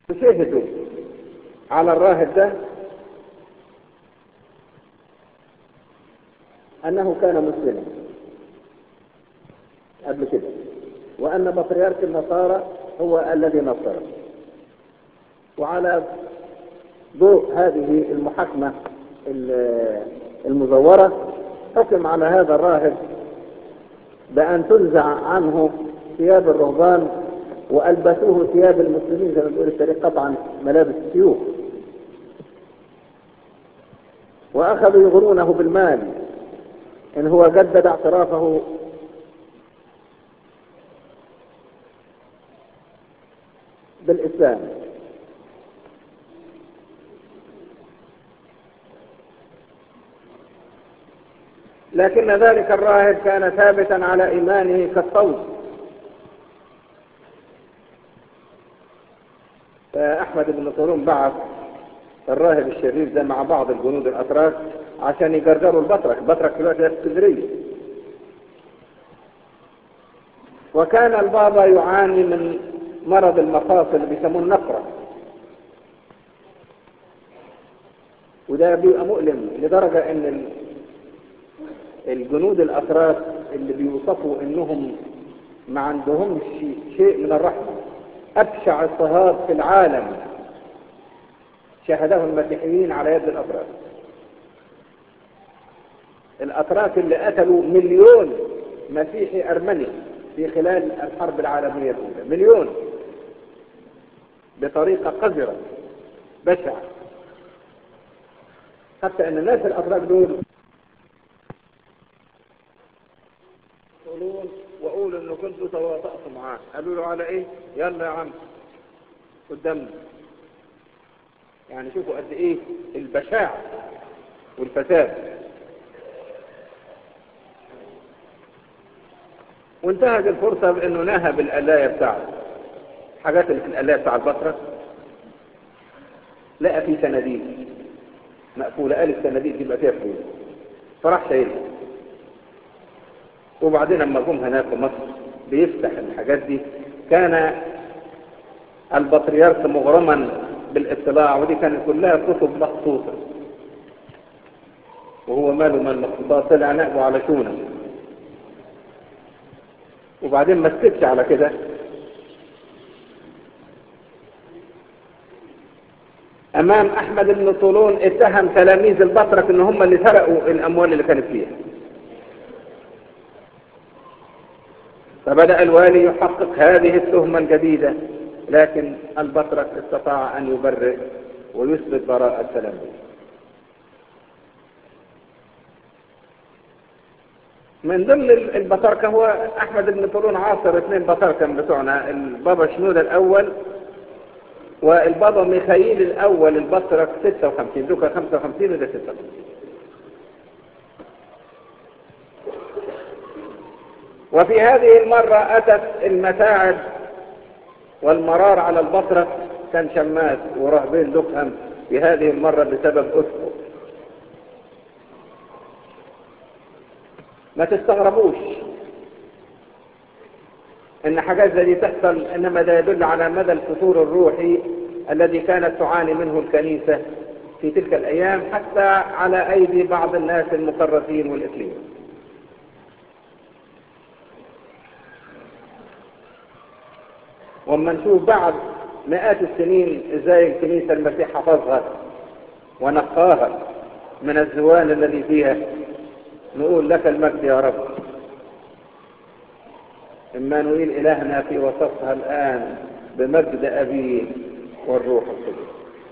شهدوا على الراهب ده أنه كان مسلما قبل كده، وأن بطريرك النصارى هو الذي نصره. وعلى ضوء هذه المحاكمة المزورة حكم على هذا الراهب بأن تنزع عنه ثياب الرهبان وألبسوه ثياب المسلمين زي ما بيقول التاريخ، طبعا ملابس السيوف، وأخذوا يغرونه بالمال إن هو جدد اعترافه بالإسلام. لكن ذلك الراهب كان ثابتا على إيمانه كالصوت. فأحمد بن طولون بعث الراهب الشريف ده مع بعض الجنود الأتراك عشان يجرجروا البطرك دلوقتي في اسكندرية. وكان البابا يعاني من مرض المفاصل اللي بيسموه النقرة، وده بيبقى مؤلم لدرجة ان الجنود الأتراك اللي بيوصفوا انهم ما عندهمش شيء من الرحمة، أبشع اضطهاد في العالم شاهده المسيحيين على يد الأتراك. الأتراك اللي قتلوا 1,000,000 مسيحي أرمني في خلال الحرب العالمية الأولى، 1,000,000 بطريقة قذرة بشعة، حتى أن الناس الأتراك دول يقولون وقولوا إنه كنتوا تواطأتوا معاه. قالوا له على إيه؟ يلا يا عم قدامنا. يعني شوفوا قد إيه البشاعة والفساد. وانتهت الفرصة بأنه نهب القلاية بتاعته، حاجات اللي في القلاية بتاع البطرة لقى فيه صناديق مقفولة، قال الصناديق دي يبقى فيها فلوس، فراح شايلها. وبعدين لما جم هناك في مصر بيفتح الحاجات دي، كان البطريرك مغرما بالاطلاع، ودي كانت كلها كتب مخصوصة، وهو ماله من المخصوصات، طلع نقبه على شونه. وبعدين ما سكتش على كده، امام احمد بن طولون اتهم تلاميذ البطرك ان هم اللي سرقوا الاموال اللي كانت فيها. فبدأ الوالي يحقق هذه التهمة الجديدة، لكن البطرك استطاع ان يبرئ ويثبت براءة التلاميذ. من ضمن البطاركة هو أحمد بن طولون عاصر 2 بطاركة بتوعنا، البابا شنودة الأول والبابا ميخائيل الأول البطرك 56، دوكا 55 وده 56. وفي هذه المرة أتت المتاعب والمرار على البطرك، كان شماس ورهبين دكهم في هذه المرة بسبب أسقف. ما تستغربوش ان حاجات زي دي تحصل، انما ده يدل على مدى الفتور الروحي الذي كانت تعاني منه الكنيسة في تلك الايام، حتى على ايدي بعض الناس المكرسين والإثمين. وما نشوف بعد مئات السنين ازاي الكنيسة المسيح حفظها ونقاها من الزوال الذي فيها، نقول لك المجد يا رب. إمانوئيل إلهنا في وسطها الآن بمجد أبيه والروح القدس.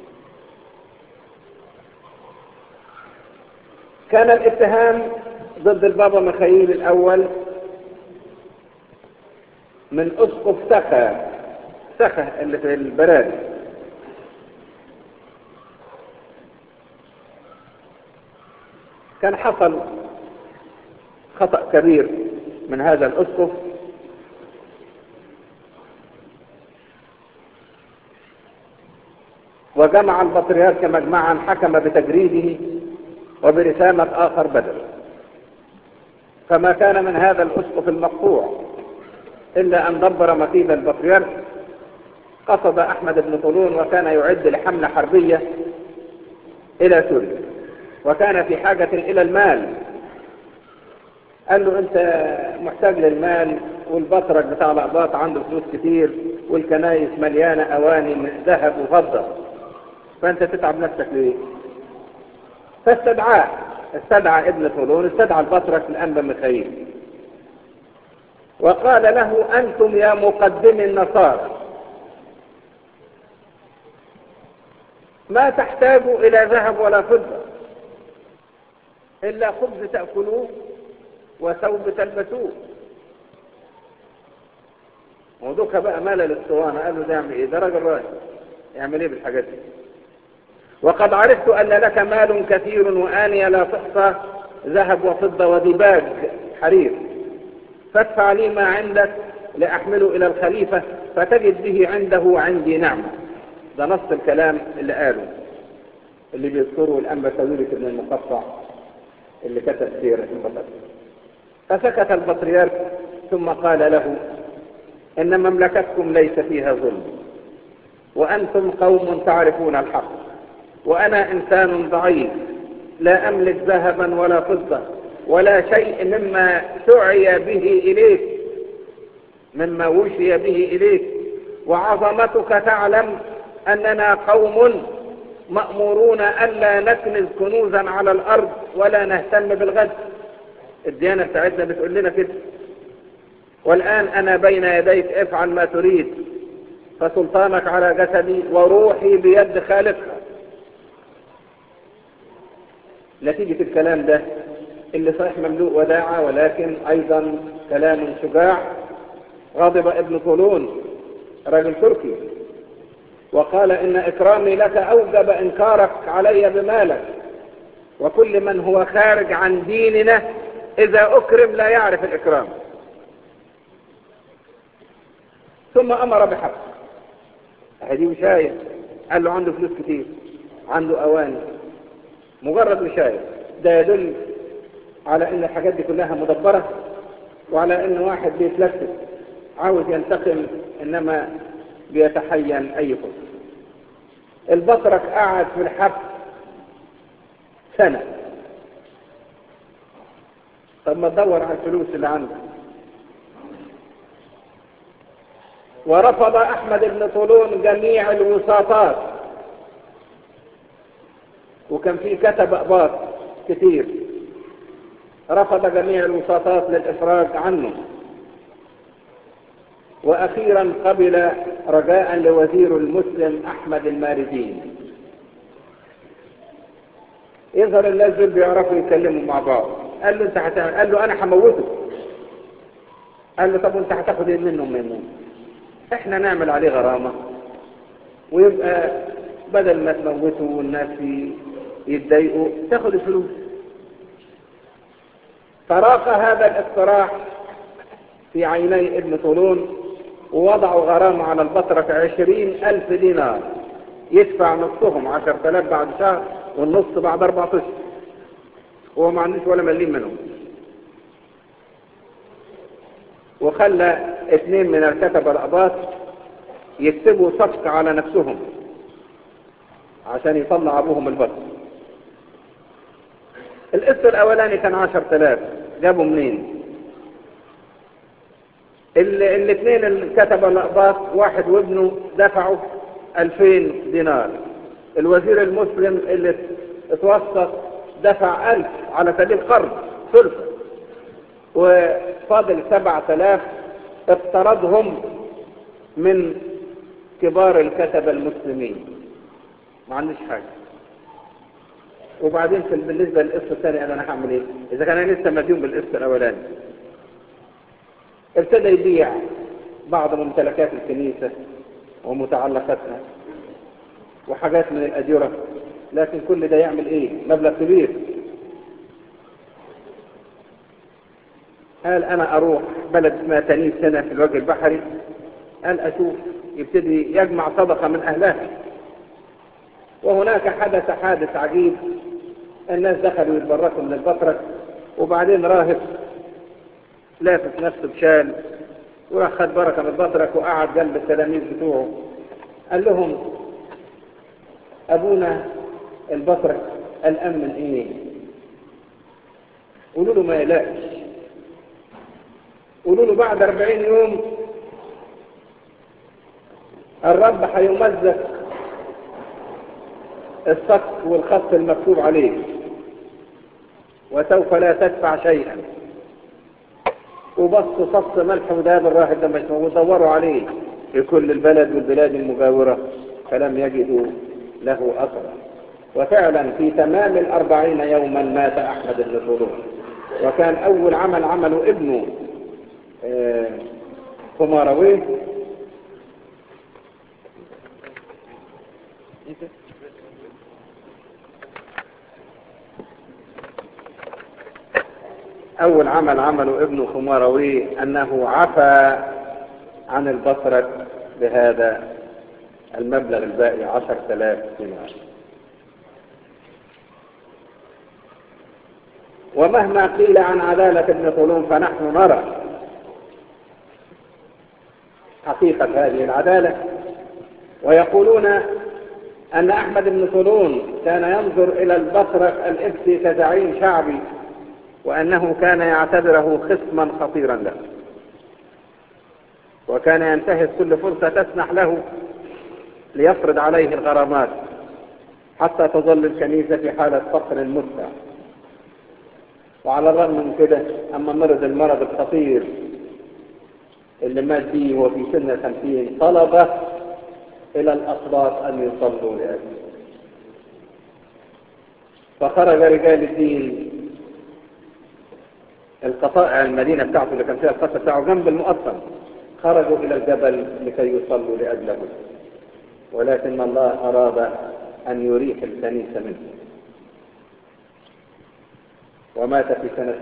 كان الاتهام ضد البابا ميخائيل الأول من أسقف سخة اللي في البراد. كان حصل خطأ كبير من هذا الأسقف، وجمع البطريرك مجمعا حكم بتجريده وبرسامة آخر بدل. فما كان من هذا الأسقف المقطوع إلا أن دبر مكيد البطريرك قصد أحمد بن طولون وكان يعد لحملة حربية إلى سوريا، وكان في حاجة إلى المال. قال له أنت محتاج للمال، والبطرك بتاع الأقباط عنده فلوس كتير، والكنايس مليانة أواني من ذهب وفضة، فأنت تتعب نفسك ليه؟ استدعى ابن طولون، استدعى البطرك الأنبا ميخائيل وقال له: أنتم يا مقدمي النصارى ما تحتاجوا إلى ذهب ولا فضة إلا خبز تأكلوه وثوب تلبسوه. ودوك بقى مال الاسطوانة. قال له: ده يعمل ايه؟ ده راجل راجل يعمل ايه بالحاجات دي؟ وقد عرفت أن لك مال كثير وآنية لا تحصى، ذهب وفضة وديباج حرير، فادفع لي ما عندك لأحمله إلى الخليفة فتجد به عنده عندي نعمة. ده نص الكلام اللي قاله، اللي بيذكره الأنبا ساويرس ابن المقطع اللي كتب سيرة البطرك. فسكت البطريرك ثم قال له: إن مملكتكم ليس فيها ظلم، وأنتم قوم تعرفون الحق، وأنا إنسان ضعيف لا أملك ذهبا ولا فضة ولا شيء مما سعي به إليك، مما وشي به إليك، وعظمتك تعلم أننا قوم مأمورون ألا نكنز كنوزا على الأرض ولا نهتم بالغد. الديانة بتاعتنا بتقول لنا كده. والآن أنا بين يديك، افعل ما تريد، فسلطانك على جسدي وروحي بيد خالقها. نتيجة الكلام ده اللي صحيح مملوء وداعة ولكن أيضا كلام شجاع، غضب ابن طولون رجل تركي وقال: إن إكرامي لك أوجب إنكارك علي بمالك، وكل من هو خارج عن ديننا إذا أكرم لا يعرف الإكرام. ثم أمر بحق هدي وشايف. قال له: عنده فلوس كتير، عنده أواني، مجرد وشايف. ده يدل على ان الحاجات دي كلها مدبرة، وعلى ان واحد بيتلفت عاوز ينتقم، انما بيتحين اي فرصة. البطرك قعد في الحبس سنة. طب ما تدور على الفلوس اللي عنده. ورفض احمد بن طولون جميع الوساطات، وكان في كتب أقباط كتير، رفض جميع الوساطات للإفراج عنه، وأخيرا قبل رجاء لوزير المسلم أحمد الماردين. يظهر الناس دول بيعرفوا يتكلموا مع بعض. قال له: انت هتعمل؟ قال له: انا هموته. قال له: طب وانت هتاخد ايه منه ميمون؟ احنا نعمل عليه غرامة، ويبقى بدل ما تموته والناس يتضايقوا تاخد الفلوس. فراق هذا الاقتراح في عيني ابن طولون، ووضعوا غرامة على البطرك 20,000 دينار، يدفع نصهم 10,000 بعد شهر والنص بعد 4 أشهر، هو ما عندوش ولا مليم منهم. وخلى 2 من الكتبة الأقباط يكتبوا صفقة على نفسهم عشان يطلع أبوهم البطر. القسط الأولاني كان 10,000، جابوا منين؟ الاثنين الكتبة الأقباط واحد وابنه دفعوا 2000 دينار. الوزير المسلم اللي اتوسط دفع 1000 على سبيل قرض ثلث، وفاضل 7000 اقترضهم من كبار الكتبة المسلمين. ما عنديش حاجة. وبعدين بالنسبة للقسط الثاني أنا هعمل إيه؟ إذا كان أنا لسه مديون بالقسط الأولاني. ابتدى يبيع بعض ممتلكات الكنيسة ومتعلقاتها وحاجات من الأجرة، لكن كل ده يعمل إيه؟ مبلغ كبير. قال: أنا أروح بلد اسمها تنيس هنا في الوجه البحري، قال أشوف، يبتدي يجمع صدقة من أهلها. وهناك حدث حادث عجيب، الناس دخلوا يتبركوا من البطرك، وبعدين راهب لافت نفسه بشال وراح خد بركة من البطرك وقعد جنب التلاميذ بتوعه قال لهم أبونا البطرك قلقان من إيه؟ قولوا له ما يقلقش، قولوا له بعد 40 يوم الرب هيمزق الصك والخط المكتوب عليه وسوف لا تدفع شيئا. وبصوا فص ملح وذهب الراهب ده مش موجود، دوروا عليه في كل البلد والبلاد المجاورة فلم يجدوا له أثرا. وفعلا في تمام 40 يوما مات أحمد بن طولون. وكان أول عمل عمله ابنه خمارويه أول عمل عمله ابنه خمارويه أنه عفى عن البطرك بهذا المبلغ الباقي 10,000 دينار. ومهما قيل عن عدالة ابن طولون فنحن نرى حقيقة هذه العدالة. ويقولون أن أحمد بن طولون كان ينظر إلى البطرك الإبسي كزعيم شعبي، وأنه كان يعتبره خصما خطيرا له، وكان ينتهز كل فرصة تسمح له ليفرض عليه الغرامات حتى تظل الكنيسة في حالة فقر متع. وعلى الرغم من كده أما مرض المرض الخطير اللي مات به وهو في سن 50 طلب إلى الأقباط أن يصلوا لأجله. فخرج رجال الدين القطائع المدينة بتاعته اللي كان فيها القصر بتاعه جنب المؤصل، خرجوا إلى الجبل لكي يصلوا لأجله، ولكن الله أراد أن يريح الكنيسة منه. ومات في سنة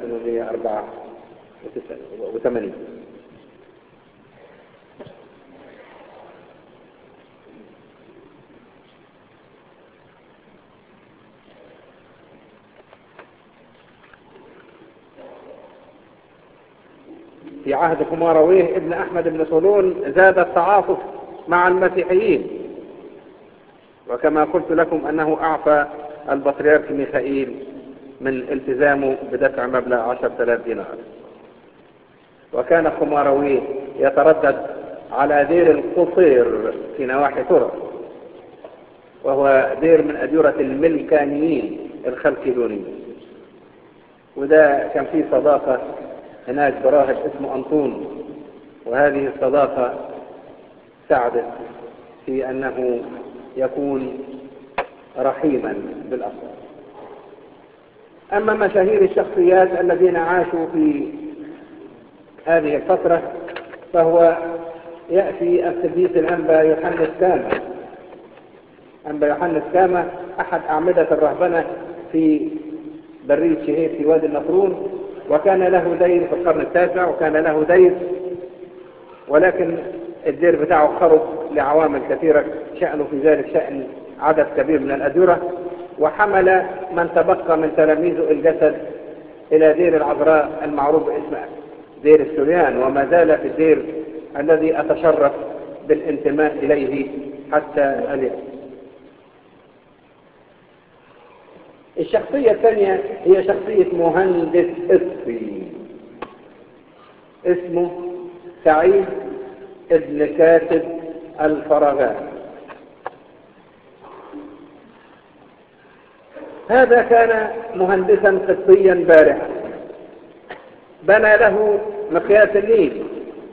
884. في عهد خمارويه ابن أحمد بن طولون زاد التعاطف مع المسيحيين، وكما قلت لكم أنه أعفى البطريرك ميخائيل من التزامه بدفع مبلغ 10,000 دينار. وكان خمارويه يتردد على دير القصير في نواحي ترى، وهو دير من أديرة الملكانيين الخلكدونيين، وده كان فيه صداقة هناك براهب اسمه أنطون، وهذه الصداقة ساعدت في أنه يكون رحيما بالأطفال. أما مشاهير الشخصيات الذين عاشوا في هذه الفترة فهو يأتي القديس الأنبا يوحنس كاما. أنبا يوحنس كاما أحد أعمدة الرهبنة في برية شهير في وادي النطرون، وكان له دير في القرن التاسع، وكان له دير ولكن الدير بتاعه خرج لعوامل كثيرة، شأنه في ذلك شأن عدد كبير من الأديرة، وحمل من تبقى من تلاميذه الجسد إلى دير العذراء المعروف باسم دير السوريان، وما زال في الدير الذي أتشرف بالانتماء إليه حتى اليوم. الشخصية الثانية هي شخصية مهندس إصفي اسمه سعيد ابن كاتب الفراغان. هذا كان مهندسا قبطيا بارعا، بنى له مقياس النيل،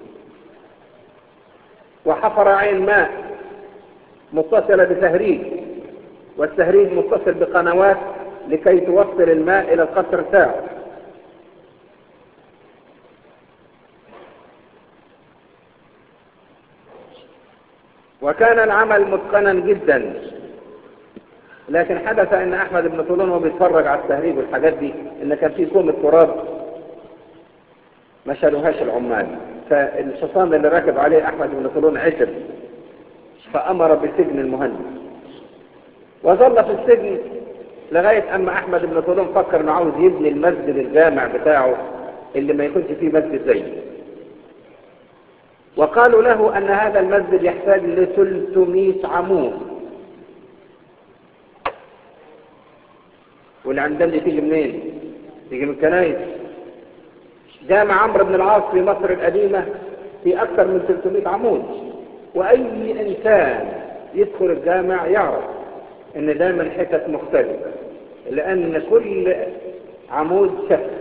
وحفر عين ماء متصلة بتهريج، والتهريج متصل بقنوات لكي توصل الماء إلى القصر بتاعه. وكان العمل متقنا جدا، لكن حدث ان احمد بن طولون وهو بيتفرج على التهريب والحاجات دي ان كان في كوم التراب ما شالوهاش العمال، فالحصان اللي راكب عليه احمد بن طولون عشر، فامر بسجن المهندس، وظل في السجن لغايه اما احمد بن طولون فكر انه عاوز يبني المسجد الجامع بتاعه اللي ما يكونش فيه مسجد زيه. وقالوا له أن هذا المسجد يحتاج ل 300 عمود. والعمدان دي تيجي منين؟ تيجي من الكنائس. جامع عمرو بن العاص في مصر القديمة في أكثر من 300 عمود، وأي إنسان يدخل الجامع يعرف إن ده من حتت مختلفة، لأن كل عمود شكل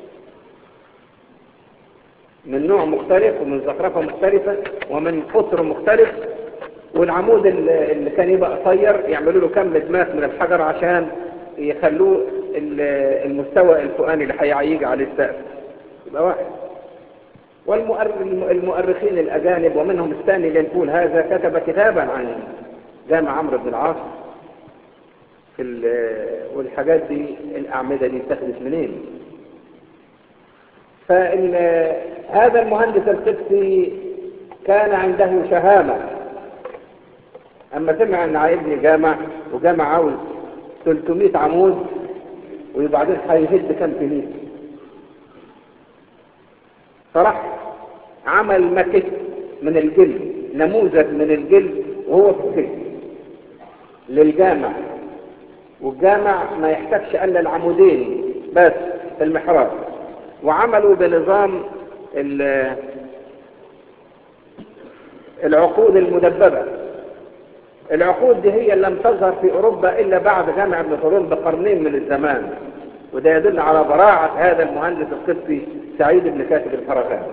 من نوع مختلف ومن زخرفة مختلفة ومن قطر مختلف. والعمود اللي كان يبقى قصير يعملوا له كم مدماس من الحجر عشان يخلوه المستوى الفوقاني اللي هيجي على السقف يبقى واحد. والمؤرخين الأجانب ومنهم الثاني لينفول هذا كتب كتابا عن جامع عمرو بن العاص والحاجات دي الأعمدة دي اتخذت منين. فهذا المهندس القدسي كان عنده شهامة. أما سمع أن هيبني جامع وجامع عاوز 300 عمود وبعدين هيهد كم كنيسة، فراح عمل ماكيت من الجلد، نموذج من الجلد وهو في السجن للجامع. والجامع ما يحتاجش الا العمودين بس في المحراب، وعملوا بنظام العقود المدببة. العقود دي هي اللي لم تظهر في اوروبا الا بعد جامع ابن طولون بقرنين من الزمان، وده يدل على براعة هذا المهندس القدسي سعيد بن كاتب الفرغاني.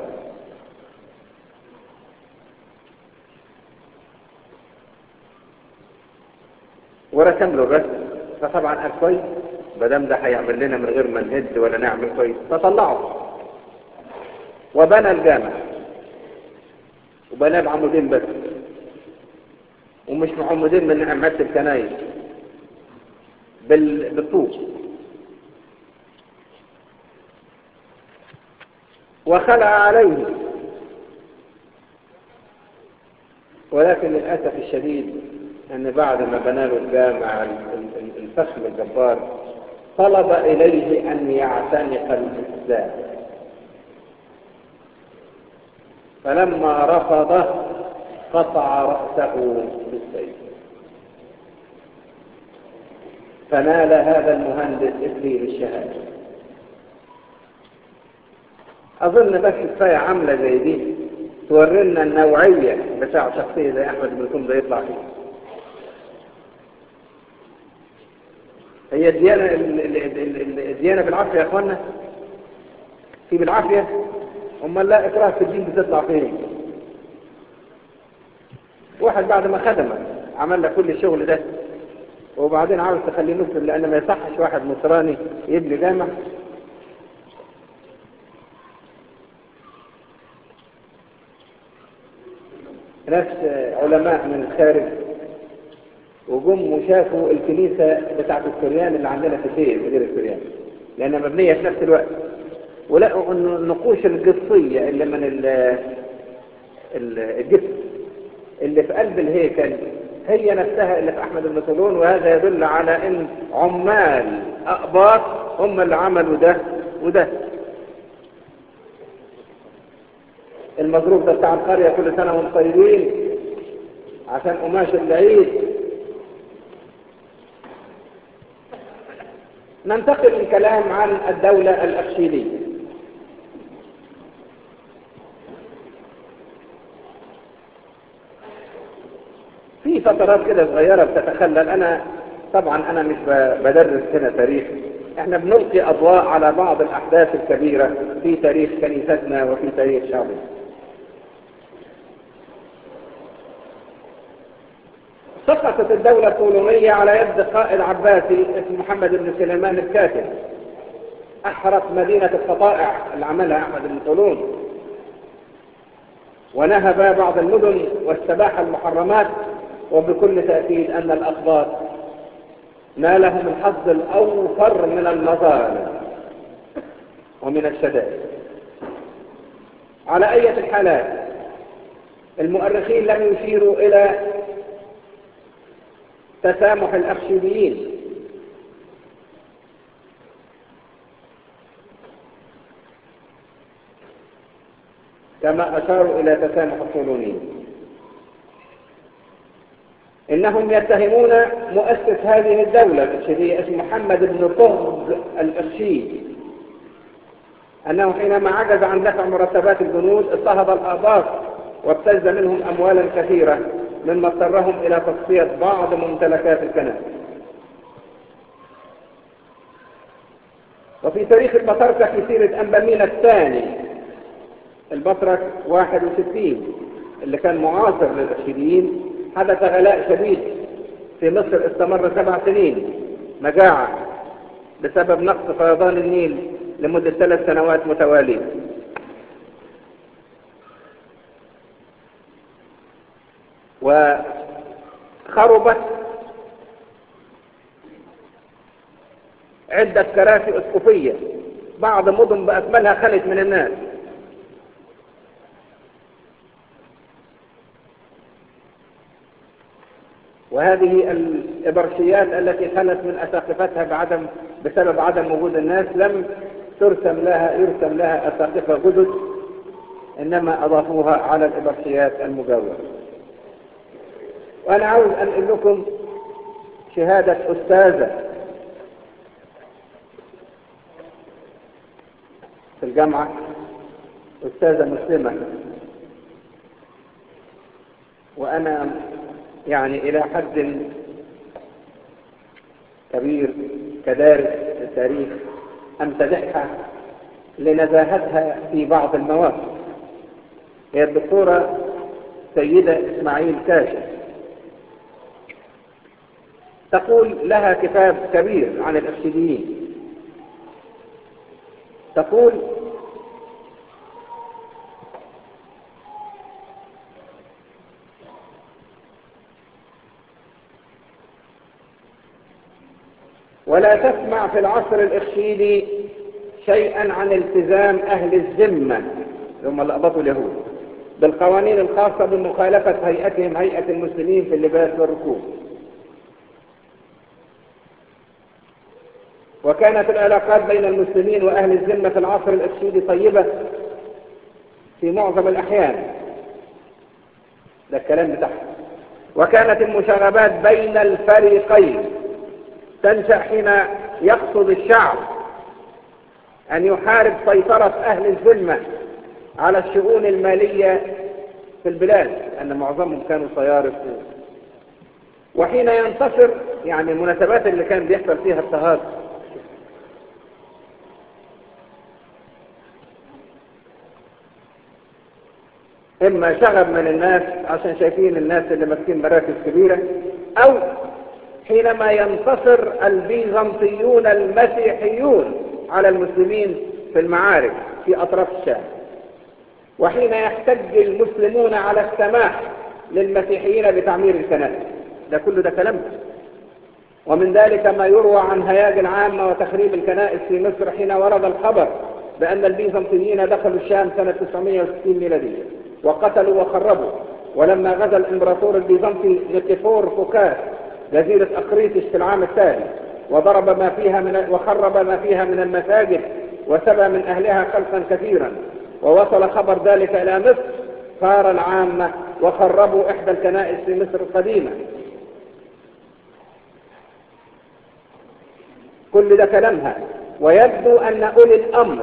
ورسم له الرسم، فطبعا قال كويس بدام ده هيعمل لنا من غير ما نهد ولا نعمل كويس، فطلعه وبنى الجامع وبنى بعمودين بس، ومش معمودين من عماد الكنايس بالطوب. وخلع عليه، ولكن للأسف الشديد أن بعد ما بنى له الجامع الفخم الجبار طلب إليه أن يعتنق الإسلام، فلما رفضه قطع رأسه بالسيف. فنال هذا المهندس إكليل الشهادة. أظن بس كفاية عملة زي دي تورينا النوعية بتاع شخصية زي أحمد بن طولون ده يطلع فيه. هي الديانة بالعافية يا أخوانا، في بالعافية، أما لا إكراه في الدين بتطلع فيه. واحد بعد ما خدمه عمل لك كل الشغل ده وبعدين عاوز تخليه مسلم، لأن ما يصحش واحد نصراني يبني جامع. ناس علماء من الخارج وجم وشافوا الكنيسة بتاعت السريان اللي عندنا في مدينة السريان، لأنها مبنية في نفس الوقت، ولقوا أن النقوش القصية اللي من الجسم اللي في قلب الهيكل هي نفسها اللي في أحمد بن طولون. وهذا يدل على أن عمال أقباط هم اللي عملوا ده وده. المضروب ده بتاع القرية كل سنة وهم طيبين عشان قماش العيد. ننتقل للكلام عن الدولة الأخشيدية. في فترات كده صغيرة بتتخلل. أنا طبعا أنا مش بدرس هنا تاريخ، احنا بنلقي أضواء على بعض الأحداث الكبيرة في تاريخ كنيستنا وفي تاريخ شعبنا. سقطت الدولة الطولونية على يد قائد عباسي اسمه محمد بن سليمان الكاتب، أحرق مدينة القطائع اللي عملها أحمد بن طولون، ونهب بعض المدن واستباح المحرمات. وبكل تأكيد أن الأقباط نالهم الحظ الأوفر من المظالم ومن الشدائد. على أي الحالات المؤرخين لم يشيروا إلى تسامح الأخشيديين، كما أشاروا إلى تسامح الصولونيين. إنهم يتهمون مؤسس هذه الدولة الإرشيدية اسمه محمد بن طغ الإرشيد أنه حينما عجز عن دفع مرتبات الجنود اضطهد الأقباط وابتز منهم أموالا كثيرة مما اضطرهم إلى تصفية بعض ممتلكات الكنائس. وفي تاريخ البطركة في سيرة أنبامينا الثاني البطرك 61 اللي كان معاصر للإرشيديين حدث غلاء شديد في مصر استمر 7 سنين مجاعة بسبب نقص فيضان النيل لمدة 3 سنوات متوالية. وخربت عدة كراسي أسقفية، بعض مدن بأكملها خلت من الناس. وهذه الإبرشيات التي خلت من أساقفتها بسبب عدم وجود الناس لم يرسم لها أساقفة جدد، إنما أضافوها على الإبرشيات المجاورة. وأنا عاوز أنقل لكم شهادة أستاذة في الجامعة، أستاذة مسلمة، وأنا يعني إلى حد كبير كدارس التاريخ أمتدحها لنزاهتها في بعض المواقف. هي الدكتورة سيدة إسماعيل كاشف، تقول لها كتاب كبير عن الإرشيديين. تقول: ولا تسمع في العصر الإرشيدي شيئا عن التزام أهل الذمة هم اللي أقبطوا اليهود بالقوانين الخاصة بمخالفة هيئتهم هيئة المسلمين في اللباس والركوب. وكانت العلاقات بين المسلمين وأهل الذمة في العصر الإرشيدي طيبة في معظم الأحيان. ده الكلام بتاعها. وكانت المشاغبات بين الفريقين تنشأ حين يقصد الشعب أن يحارب سيطرة أهل الذمة على الشؤون المالية في البلاد، لأن معظمهم كانوا صيارف. وحين ينتصر، يعني المناسبات اللي كان بيحصل فيها اضطهاد، إما شغب من الناس عشان شايفين الناس اللي ماسكين مراكز كبيرة، أو حينما ينتصر البيزنطيون المسيحيون على المسلمين في المعارك في أطراف الشام، وحين يحتج المسلمون على السماح للمسيحيين بتعمير الكنائس. ده كله ده كلام. ومن ذلك ما يروى عن هياج العامة وتخريب الكنائس في مصر حين ورد الخبر بأن البيزنطيين دخلوا الشام سنة 960 ميلادية وقتلوا وخربوا. ولما غزا الإمبراطور البيزنطي نيكيفور فوكاس جزيرة أقريتش في العام التالي وخرب ما فيها من المساجد وسبى من أهلها خلقا كثيرا، ووصل خبر ذلك إلى مصر، ثار العامة وخربوا إحدى الكنائس في مصر القديمة. كل ده كلامها. ويبدو أن أولي الأمر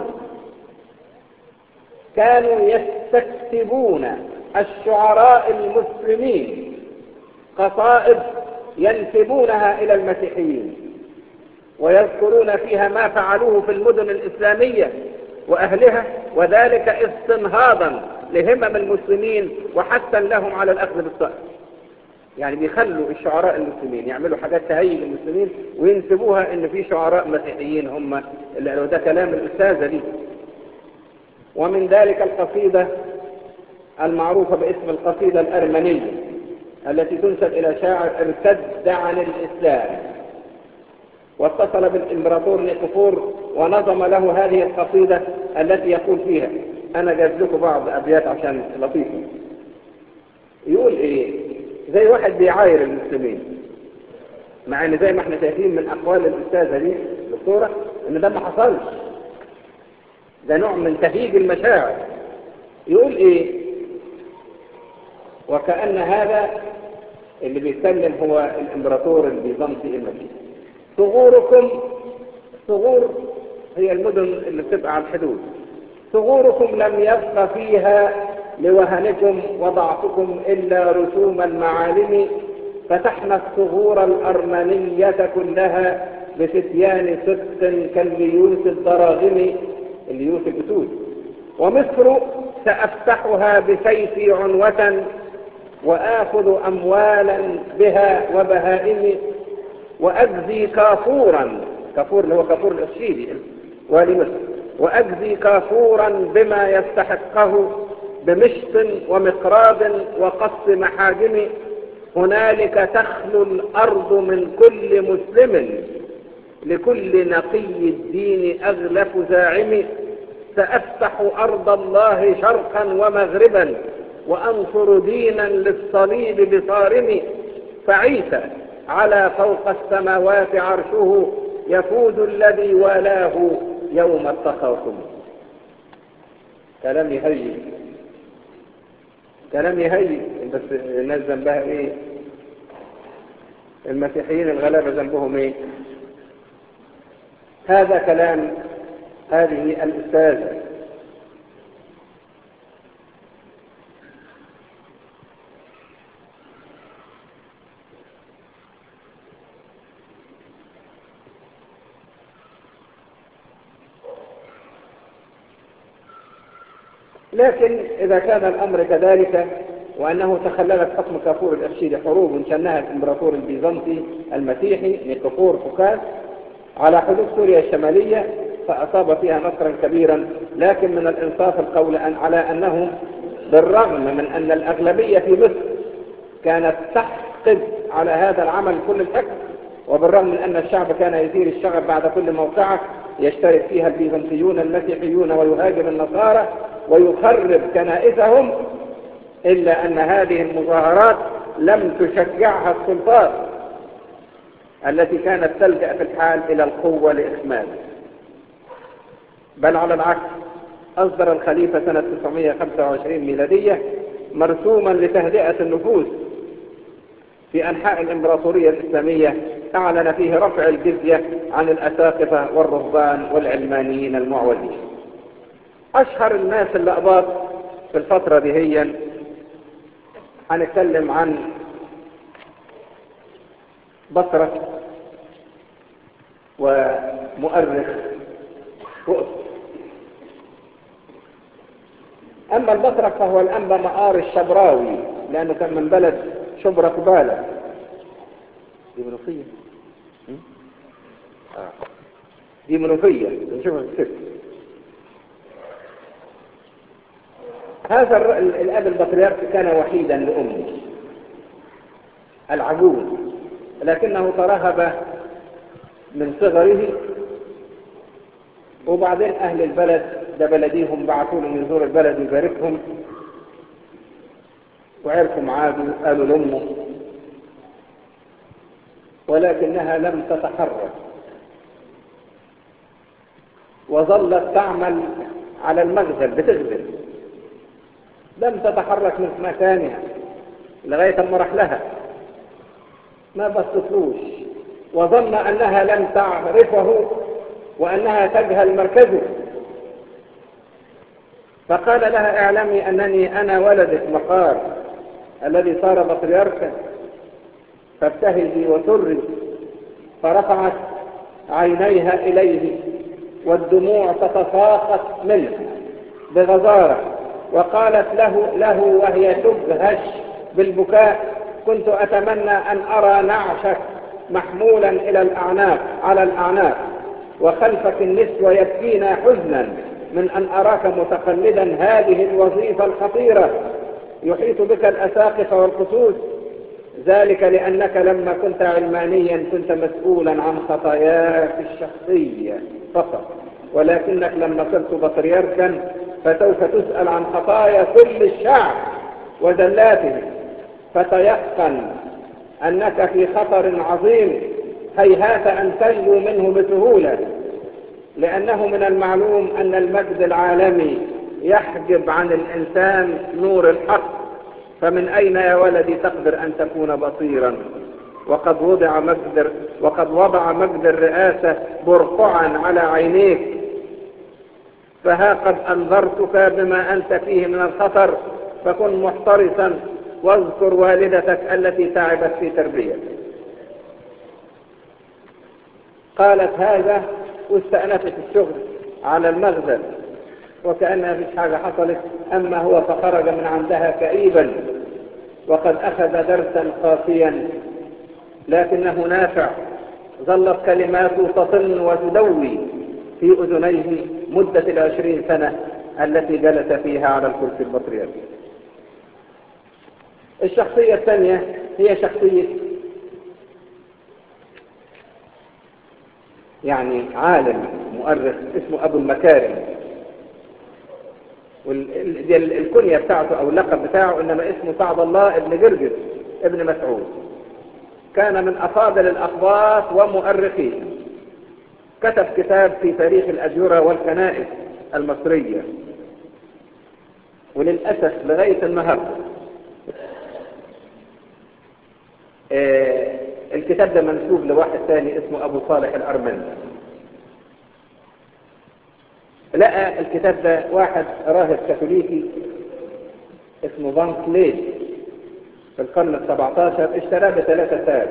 كانوا يستكتبون الشعراء المسلمين قصائد ينسبونها إلى المسيحيين ويذكرون فيها ما فعلوه في المدن الإسلامية وأهلها، وذلك استنهاضا لهمم المسلمين وحثا لهم على الأخذ بالصقر. يعني بيخلوا الشعراء المسلمين يعملوا حاجات تهيج المسلمين وينسبوها ان في شعراء مسيحيين هم اللي قالوا. ده كلام الأستاذة دي. ومن ذلك القصيدة المعروفة باسم القصيدة الأرمنية التي تنسب إلى شاعر ارتد عن الإسلام، واتصل بالإمبراطور نيكيفور ونظم له هذه القصيدة التي يقول فيها، أنا جايب لكم بعض أبيات عشان لطيفة. يقول إيه؟ زي واحد بيعاير المسلمين، مع ان زي ما احنا شايفين من اقوال الاستاذه دي الدكتوره ان ده ما حصلش، ده نوع من تهيج المشاعر. يقول ايه؟ وكأن هذا اللي بيتكلم هو الامبراطور البيزنطي المسيحي. ثغور هي المدن اللي بتبقى على الحدود. ثغوركم لم يبق فيها لوهنكم وضعفكم إلا رسوم المعالم، فتحنا الثغور الأرمنية كلها بفتيان صدق كالليوث الضراغم، الليوث الأسود. ومصر سأفتحها بسيفي عنوة، وآخذ أموالا بها وبهائم، وأجزي كافورا، كافور اللي هو كافور الأسيدي والي مصر، وأجزي كافورا بما يستحقه بمشط ومقراض وقص محاجم. هنالك تخلو الأرض من كل مسلم، لكل نقي الدين أغلف زاعم. سأفتح أرض الله شرقا ومغربا، وأنصر دينا للصليب بصارم. فعيسى على فوق السماوات عرشه، يفوز الذي والاه يوم التخاصم. كلام يهيج، بس الناس ذنبها ايه؟ المسيحيين الغلابة ذنبهم ايه؟ هذا كلام هذه الأستاذة. لكن إذا كان الأمر كذلك، وأنه تخللت حكم كافور الأفشيد حروب شنها الإمبراطور البيزنطي المسيحي نيكفور فوكاس على حدود سوريا الشمالية، فأصاب فيها نصرا كبيرا، لكن من الإنصاف القول على أنه بالرغم من أن الأغلبية في مصر كانت تحقد على هذا العمل كل الحقد، وبالرغم من أن الشعب كان يثير الشغب بعد كل موقعة يشترك فيها البيزنطيون المسيحيون ويهاجم النصارى ويخرب كنائسهم، إلا أن هذه المظاهرات لم تشجعها السلطات التي كانت تلجأ في الحال إلى القوة لإخماده، بل على العكس أصدر الخليفة سنة 925 ميلادية مرسوما لتهدئة النفوس في أنحاء الإمبراطورية الإسلامية، أعلن فيه رفع الجزية عن الأساقفة والرهبان والعلمانيين المعوزين. أشهر الناس اللقباط في الفترة دي هي هنتكلم عن بطرس ومؤرخ فؤاد. أما البطرس فهو الأنبا مآر الشبراوي، لأنه كان من بلد شبرا قبالة. دي منوفية، دي منوفية نشوفها في السفر. هذا الأب البطريرك كان وحيدا لأمه العجوز، لكنه ترهب من صغره، وبعدين أهل البلد ده بلديهم بعثوا له يزور البلد ويباركهم، وعرفوا معاده قالوا لأمه، ولكنها لم تتحرك وظلت تعمل على المغزل بتغزل، لم تتحرك من مكانها لغاية ما راح لها، ما بصتلوش، وظن أنها لم تعرفه وأنها تجهل مركزه، فقال لها اعلمي أنني أنا ولدك مقار الذي صار بطريركا، فابتهجي وسري. فرفعت عينيها إليه والدموع تتساقط منه بغزارة، وقالت له وهي تبهش بالبكاء: كنت أتمنى أن أرى نعشك محمولا على الأعناق، وخلفك النسوة يبكين حزنا من أن أراك متقلدا هذه الوظيفة الخطيرة، يحيط بك الأساقفة والقصوص، ذلك لأنك لما كنت علمانيا كنت مسؤولا عن خطاياك الشخصية فقط، ولكنك لما صرت بطريركا فسوف تسأل عن خطايا كل الشعب وزلاته، فتيقن أنك في خطر عظيم هيهات أن تنجو منه بسهولة، لأنه من المعلوم أن المجد العالمي يحجب عن الإنسان نور الحق، فمن أين يا ولدي تقدر أن تكون بصيرا؟ وقد وضع مجد الرئاسة برقعا على عينيك، فها قد أنذرتك بما أنت فيه من الخطر، فكن محترسا واذكر والدتك التي تعبت في تربيتك. قالت هذا واستأنفت الشغل على المخزن وكأنها مش حاجة حصلت. أما هو فخرج من عندها كئيبا وقد أخذ درسا قاسيا لكنه نافع. ظلت كلماته تطن وتدوي في أذنيه مدة 20 سنة التي جلس فيها على الكرسي البطريركي. الشخصية الثانية هي شخصية عالم مؤرخ اسمه أبو المكارم، والكنية بتاعته أو اللقب بتاعه إنما اسمه سعد الله ابن جرجس ابن مسعود. كان من أفاضل الأقباط ومؤرخين، كتب كتاب في تاريخ الأديرة والكنائس المصرية، وللأسف لغاية النهاردة الكتاب ده منسوب لواحد ثاني اسمه أبو صالح الأرمني. لقى الكتاب ده واحد راهب كاثوليكي اسمه فان كليد في القرن ال17، اشتراه ب3 ساغ.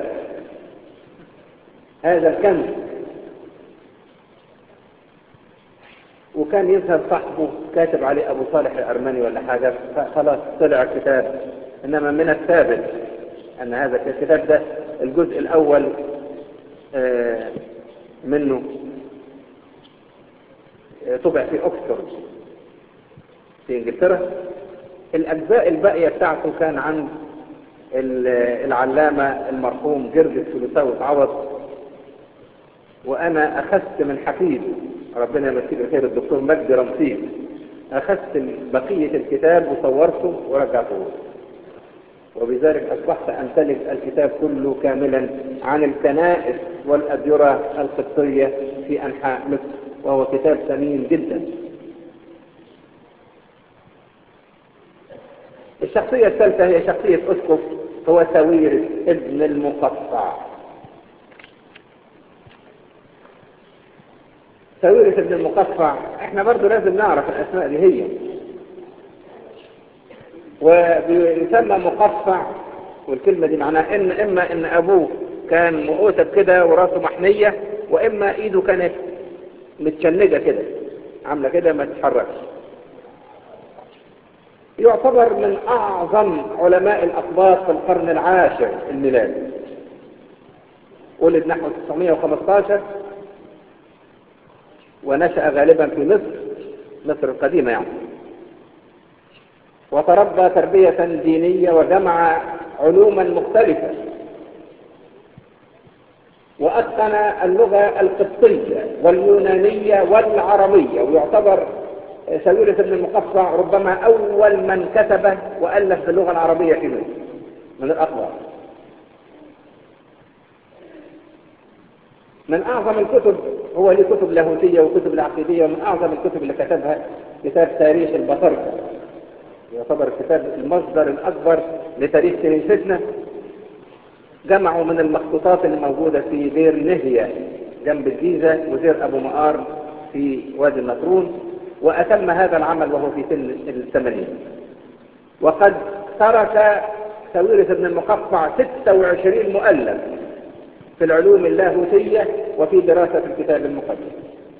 هذا الكنز وكان يظهر صاحبه كاتب عليه أبو صالح الأرمني ولا حاجة، فخلاص طلع الكتاب. إنما من الثابت أن هذا الكتاب ده الجزء الأول منه طبع في أكسفورد في إنجلترا. الأجزاء الباقية بتاعته كان عند العلامة المرحوم جرجس فيلسوف عوض، وأنا أخذت من حفيد ربنا يمسيه بالخير الدكتور مجدي رمسيس، أخذت بقية الكتاب وصورته ورجعته، وبذلك أصبحت أمتلك الكتاب كله كاملا عن الكنائس والأديرة القبطية في أنحاء مصر، وهو كتاب ثمين جدا. الشخصية الثالثة هي شخصية أسقف، هو ساويرس ابن المقطع. ساويرس ابن المقطع احنا برضو لازم نعرف الأسماء دي هي، ويسمى مقطع، والكلمة دي معناها إما إن أبوه كان مؤوسب كده وراسه محنية، وإما إيده كانت متشنجة كده عاملة كده ما تتحركش. يعتبر من أعظم علماء الأقباط في القرن العاشر الميلادي. ولد نحو 915 ونشأ غالبا في مصر القديمة وتربى تربية دينية وجمع علوما مختلفة، وأتقن اللغة القبطية واليونانية والعربية، ويعتبر ساويرس بن المقطع ربما أول من كتب وألف باللغة العربية في مصر من الأقباط. من أعظم الكتب، هو ليه كتب لاهوتية وكتب العقيدية، ومن أعظم الكتب اللي كتبها كتاب تاريخ البطركة، يعتبر كتاب المصدر الأكبر لتاريخ كنيستنا. جمعوا من المخطوطات اللي موجودة في دير نهية جنب الجيزة ودير أبو مقار في وادي النطرون، وأتم هذا العمل وهو في سن 80. وقد ترك ساويرس بن المقطع 26 مؤلف في العلوم اللاهوتية وفي دراسة الكتاب المقدس.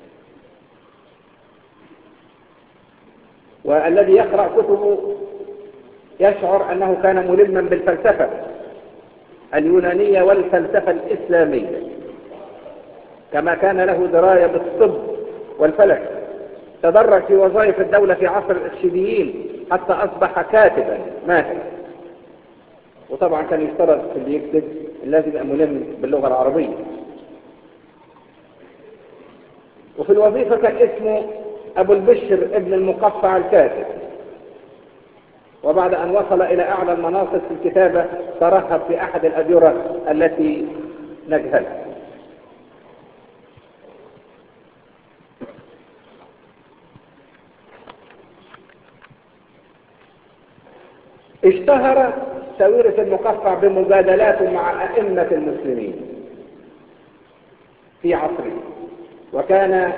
والذي يقرأ كتبه يشعر أنه كان ملما بالفلسفة اليونانية والفلسفة الإسلامية، كما كان له دراية بالطب والفلك. تدرج في وظائف الدولة في عصر الإرشيديين حتى أصبح كاتبا ماهر. وطبعا كان يشترط في اللي يكتب لازم يبقى ملم باللغة العربية. وفي الوظيفة كان اسمه أبو البشر ابن المقطع الكاتب. وبعد أن وصل إلى أعلى المناصب في الكتابة ترهب في أحد الأديرة التي نجهلها. اشتهر ساويرس المقفع بمجادلاته مع أئمة المسلمين في عصره، وكان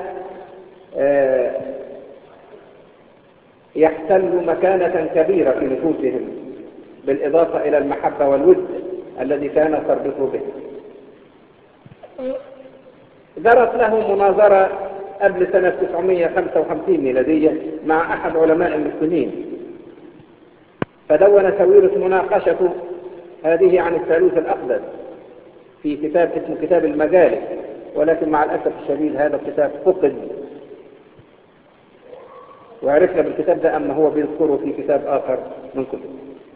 يحتل مكانة كبيرة في نفوسهم، بالإضافة إلى المحبة والود الذي كان تربطه به. جرت له مناظرة قبل سنة 955 ميلادية مع أحد علماء المسلمين، فدون ساويرس مناقشته هذه عن الثالوث الأقدس في كتاب اسمه كتاب المجالس، ولكن مع الأسف الشديد هذا الكتاب فقد، وعرفنا بالكتاب ده أما هو بيذكره في كتاب آخر من كتب.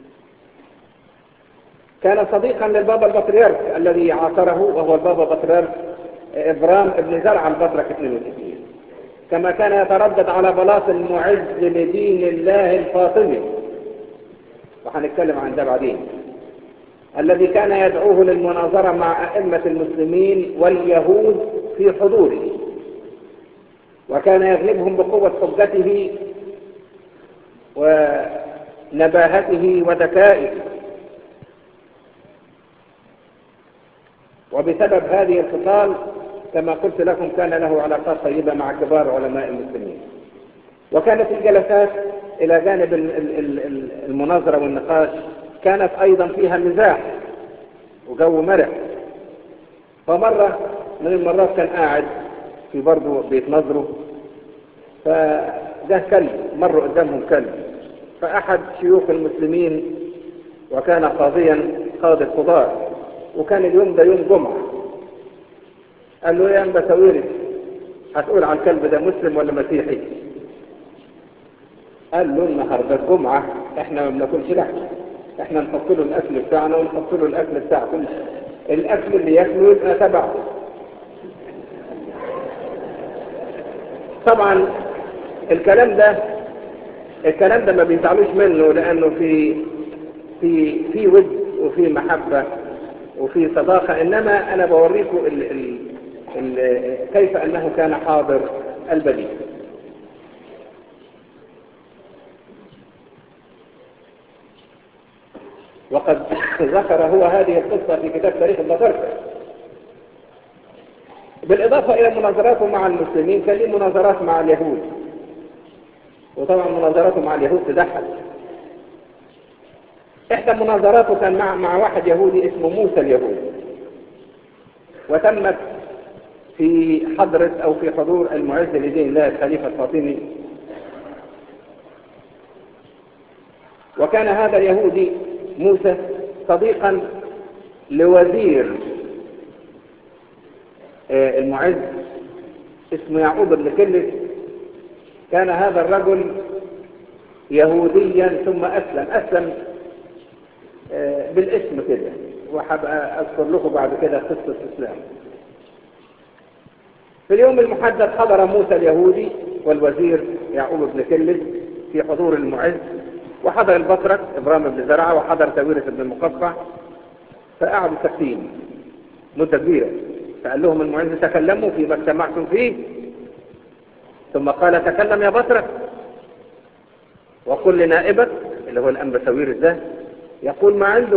كان صديقا للبابا البطريرك الذي عاصره، وهو البابا البطريرك إبرام ابن زرع البطرك 62، كما كان يتردد على بلاط المعز لدين الله الفاطمي، وهنتكلم عن ده بعدين، الذي كان يدعوه للمناظرة مع أئمة المسلمين واليهود في حضوره، وكان يغلبهم بقوة حجته ونباهته وذكائه. وبسبب هذه الخصال كما قلت لكم كان له علاقات طيبة مع كبار علماء المسلمين. وكانت الجلسات إلى جانب المناظرة والنقاش كانت أيضا فيها مزاح وجو مرح. فمرة من المرات كان قاعد في برضه بيتنظروا، فجاء كلب، مر قدامهم كلب، فأحد شيوخ المسلمين وكان قاضي القضاة، وكان اليوم ده يوم جمعة، قال له يا أنبا ساويرس هتقول عن الكلب ده مسلم ولا مسيحي؟ قال له النهارده الجمعة احنا ما بناكلش لحم، احنا نحط له الاكل بتاعنا ونحط له الاكل بتاع كل الاكل اللي ياكله يبقى تبعه. طبعا الكلام ده ما بيزعلوش منه، لانه في ود وفي محبة وفي صداقة، انما انا بوريكم كيف انه كان حاضر البديل. وقد ذكر هو هذه القصة في كتاب تاريخ البطركة. بالإضافة إلى مناظراته مع المسلمين كان له مناظرات مع اليهود، وطبعا مناظراته مع اليهود تضحك. إحدى مناظراته كان مع واحد يهودي اسمه موسى اليهودي، وتمت في حضرة أو في حضور المعز لدين الله الخليفة الفاطمي. وكان هذا اليهودي موسى صديقا لوزير المعز اسمه يعقوب بن كلس. كان هذا الرجل يهوديا ثم أسلم بالاسم كده، وحبقى أذكر لكم بعد كده قصة إسلام. في اليوم المحدد حضر موسى اليهودي والوزير يعقوب بن كلس في حضور المعز، وحضر البطرك إبرام بن زرعة، وحضر ساويرس بن المقفع، فقعدوا ساكتين مدة كبيرة. فقال لهم المعز تكلموا فيما اجتمعتم فيه، ثم قال تكلم يا بطرك وقل لنائبك اللي هو الأنبا ساويرس ده يقول ما عنده.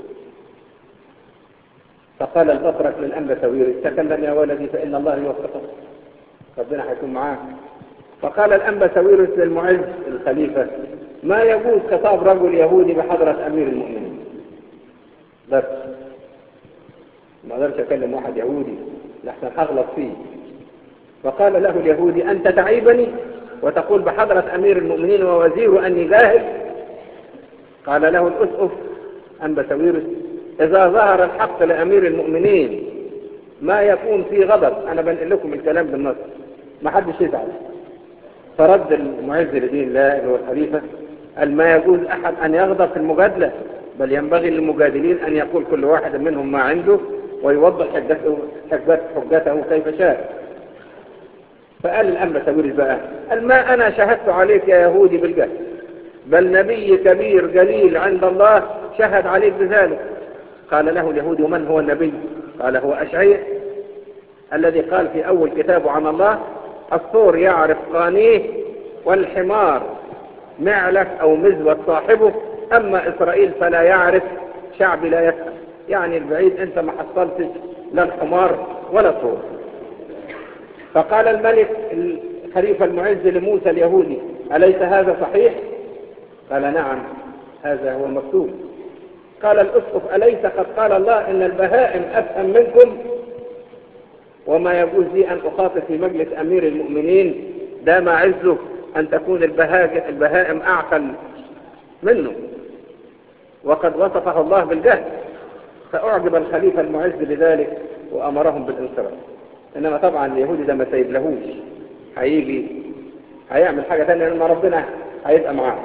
فقال البطرك للأنبا ساويرس تكلم يا ولدي فإن الله يوفقك، ربنا هيكون معاك. فقال الأنبا ساويرس للمعز الخليفة ما يجوز خطاب رجل يهودي بحضرة أمير المؤمنين، بس ما اقدرش أكلم واحد يهودي لحسن هغلط فيه. فقال له اليهودي أنت تعيبني وتقول بحضرة أمير المؤمنين ووزير أني جاهل؟ قال له الأسقف أنبا ساويرس إذا ظهر الحق لأمير المؤمنين ما يكون فيه غضب، أنا بنقل لكم الكلام بالنص ما حدش يزعل. فرد المعز لدين الله اللي هو الخليفة قال ما يجوز أحد أن يغضب في المجادلة، بل ينبغي للمجادلين أن يقول كل واحد منهم ما عنده ويوضح حجته كيف شاء. فقال الأنبا ساويرس بقى قال ما أنا شهدت عليك يا يهودي بالجهل، بل نبي كبير جليل عند الله شهد عليك بذلك. قال له اليهودي ومن هو النبي؟ قال هو أشعياء الذي قال في أول كتابه عن الله الثور يعرف قانيه والحمار معلف أو مزود صاحبه أما إسرائيل فلا يعرف، شعبي لا يفهم. يعني البعيد أنت ما حصلتش لا الحمار ولا الطور. فقال الملك الخليفة المعز لموسى اليهودي: أليس هذا صحيح؟ قال: نعم، هذا هو المكتوب. قال الأسقف: أليس قد قال الله إن البهائم أفهم منكم؟ وما يجوز لي أن أخاطب في مجلس أمير المؤمنين دام عزه أن تكون البهائم أعقل منه، وقد وصفه الله بالجهل. فأعجب الخليفة المعز بذلك وأمرهم بالانصراف. إنما طبعا اليهودي ده ما سيبلهوش، هيجي هيعمل حاجة تانية لأن ربنا هيبقى معاه.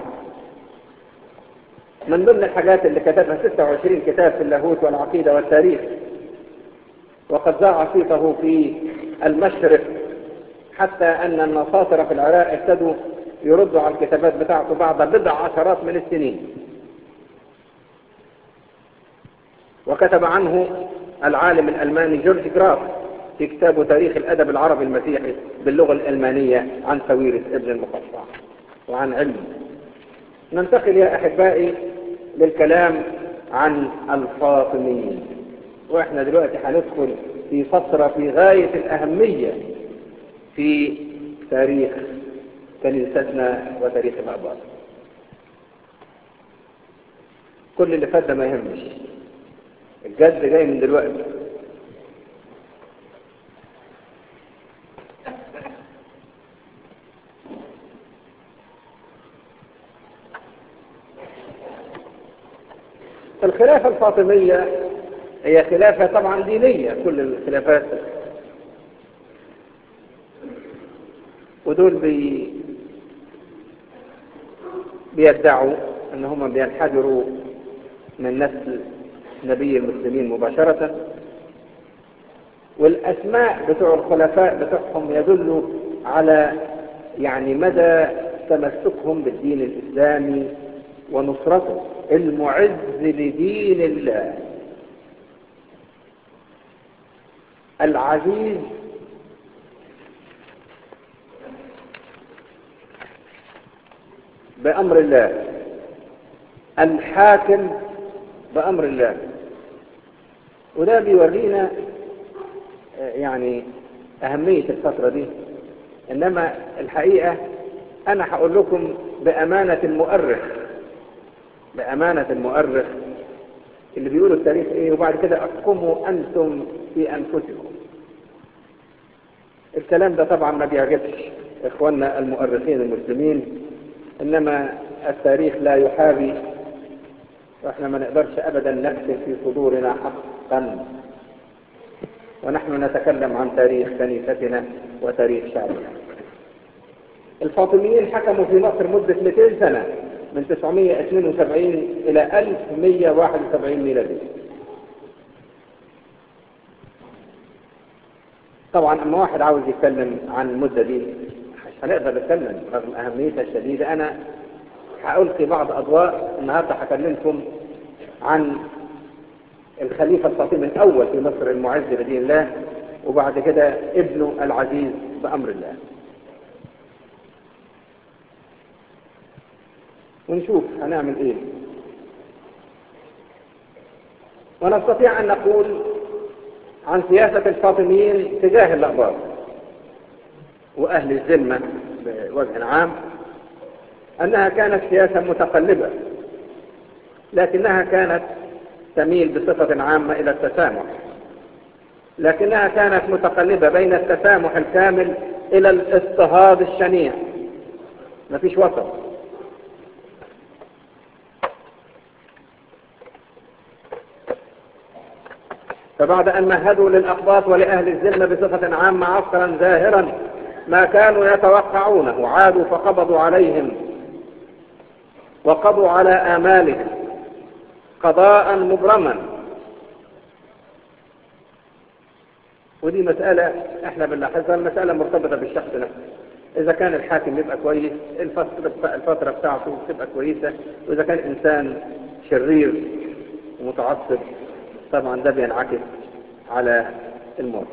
من ضمن الحاجات اللي كتبها 26 كتاب في اللاهوت والعقيدة والتاريخ، وقد ذاع صيته في المشرق حتى أن النصارى في العراق ابتدوا يردوا على الكتابات بتاعته بعد بضع عشرات من السنين. وكتب عنه العالم الألماني جورج جراف في كتابه تاريخ الأدب العربي المسيحي باللغة الألمانية عن سويرس ابن المقطع وعن علمه. ننتقل يا أحبائي للكلام عن الفاطميين، وإحنا دلوقتي هندخل في فترة في غاية الأهمية في تاريخ كنيستنا وتاريخ الآباء. كل اللي فات ده ما يهمش، الجد جاي من دلوقتي. الخلافة الفاطمية هي خلافة طبعا دينية، كل الخلافات، ودول بيدعوا ان هم بينحدروا من نسل نبي المسلمين مباشرة، والاسماء بتوع الخلفاء بتوعهم يدلوا على يعني مدى تمسكهم بالدين الاسلامي ونصرته المعز لدين الله العزيز بأمر الله الحاكم بأمر الله. وده بيورينا يعني أهمية الفترة دي. إنما الحقيقة أنا هقول لكم بأمانة المؤرخ اللي بيقولوا التاريخ إيه، وبعد كده أحكموا أنتم في أنفسكم. الكلام ده طبعا ما بيعجبش إخواننا المؤرخين المسلمين، إنما التاريخ لا يحابي، وإحنا ما نقدرش أبدا نكتب في صدورنا حقا، ونحن نتكلم عن تاريخ كنيستنا وتاريخ شعبنا. الفاطميين حكموا في مصر مدة 200 سنة من 972 إلى 1171 ميلادي. طبعا أما واحد عاوز يتكلم عن المدة دي مش هنقدر نتكلم رغم أهميتها الشديدة. أنا هألقي بعض أضواء النهاردة، هكلمكم عن الخليفة الفاطمي الأول في مصر المعز بدين الله، وبعد كده ابنه العزيز بأمر الله، ونشوف هنعمل ايه. ونستطيع ان نقول عن سياسة الفاطميين تجاه الأقباط واهل الذمة بوجه عام انها كانت سياسة متقلبة، لكنها كانت تميل بصفة عامة الى التسامح، لكنها كانت متقلبة بين التسامح الكامل الى الاضطهاد الشنيع، مفيش وسط. فبعد أن مهدوا للأقباط ولأهل الذمة بصفة عامة عصرا زاهرا ما كانوا يتوقعونه، عادوا فقبضوا عليهم وقضوا على آمالهم قضاء مبرما. ودي مسألة احنا بنلاحظها، المسألة مرتبطة بالشخص نفسه. إذا كان الحاكم يبقى كويس الفترة بتاعته تبقى كويسة، وإذا كان إنسان شرير ومتعصب طبعا ده بينعكس على الموت.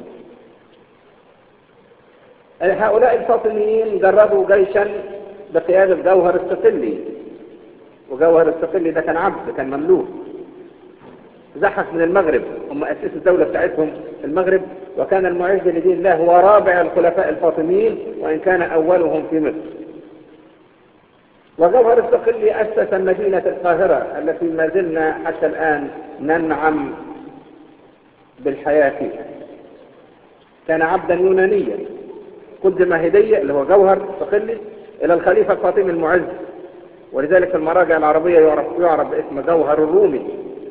هؤلاء الفاطميين دربوا جيشا بقيادة جوهر الصقلي وجوهر الصقلي ده كان عبد، كان مملوك، زحف من المغرب، هم أسسوا الدولة بتاعتهم في المغرب، وكان المعز لدين الله هو رابع الخلفاء الفاطميين وإن كان أولهم في مصر. وجوهر الصقلي أسس مدينة القاهرة التي ما زلنا حتى الآن ننعم بالحياة فيها. كان عبدا يونانيا، قدم هدية اللي هو جوهر الصقلي إلى الخليفة الفاطمي المعز، ولذلك المراجع العربية يعرف باسم جوهر الرومي.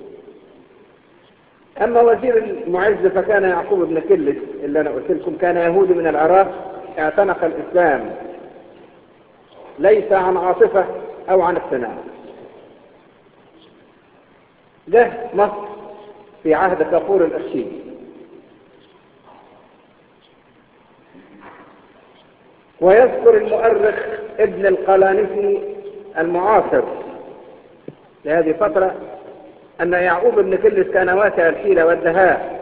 أما وزير المعز فكان يعقوب بن كلس اللي أنا قلت لكم، كان يهودي من العراق، اعتنق الإسلام ليس عن عاطفة أو عن اقتناع. جه مصر في عهد كافور الأخشيدي، ويذكر المؤرخ ابن القلانسي المعاصر لهذه الفترة أن يعقوب بن كلس كان واسع الحيلة والدهاء،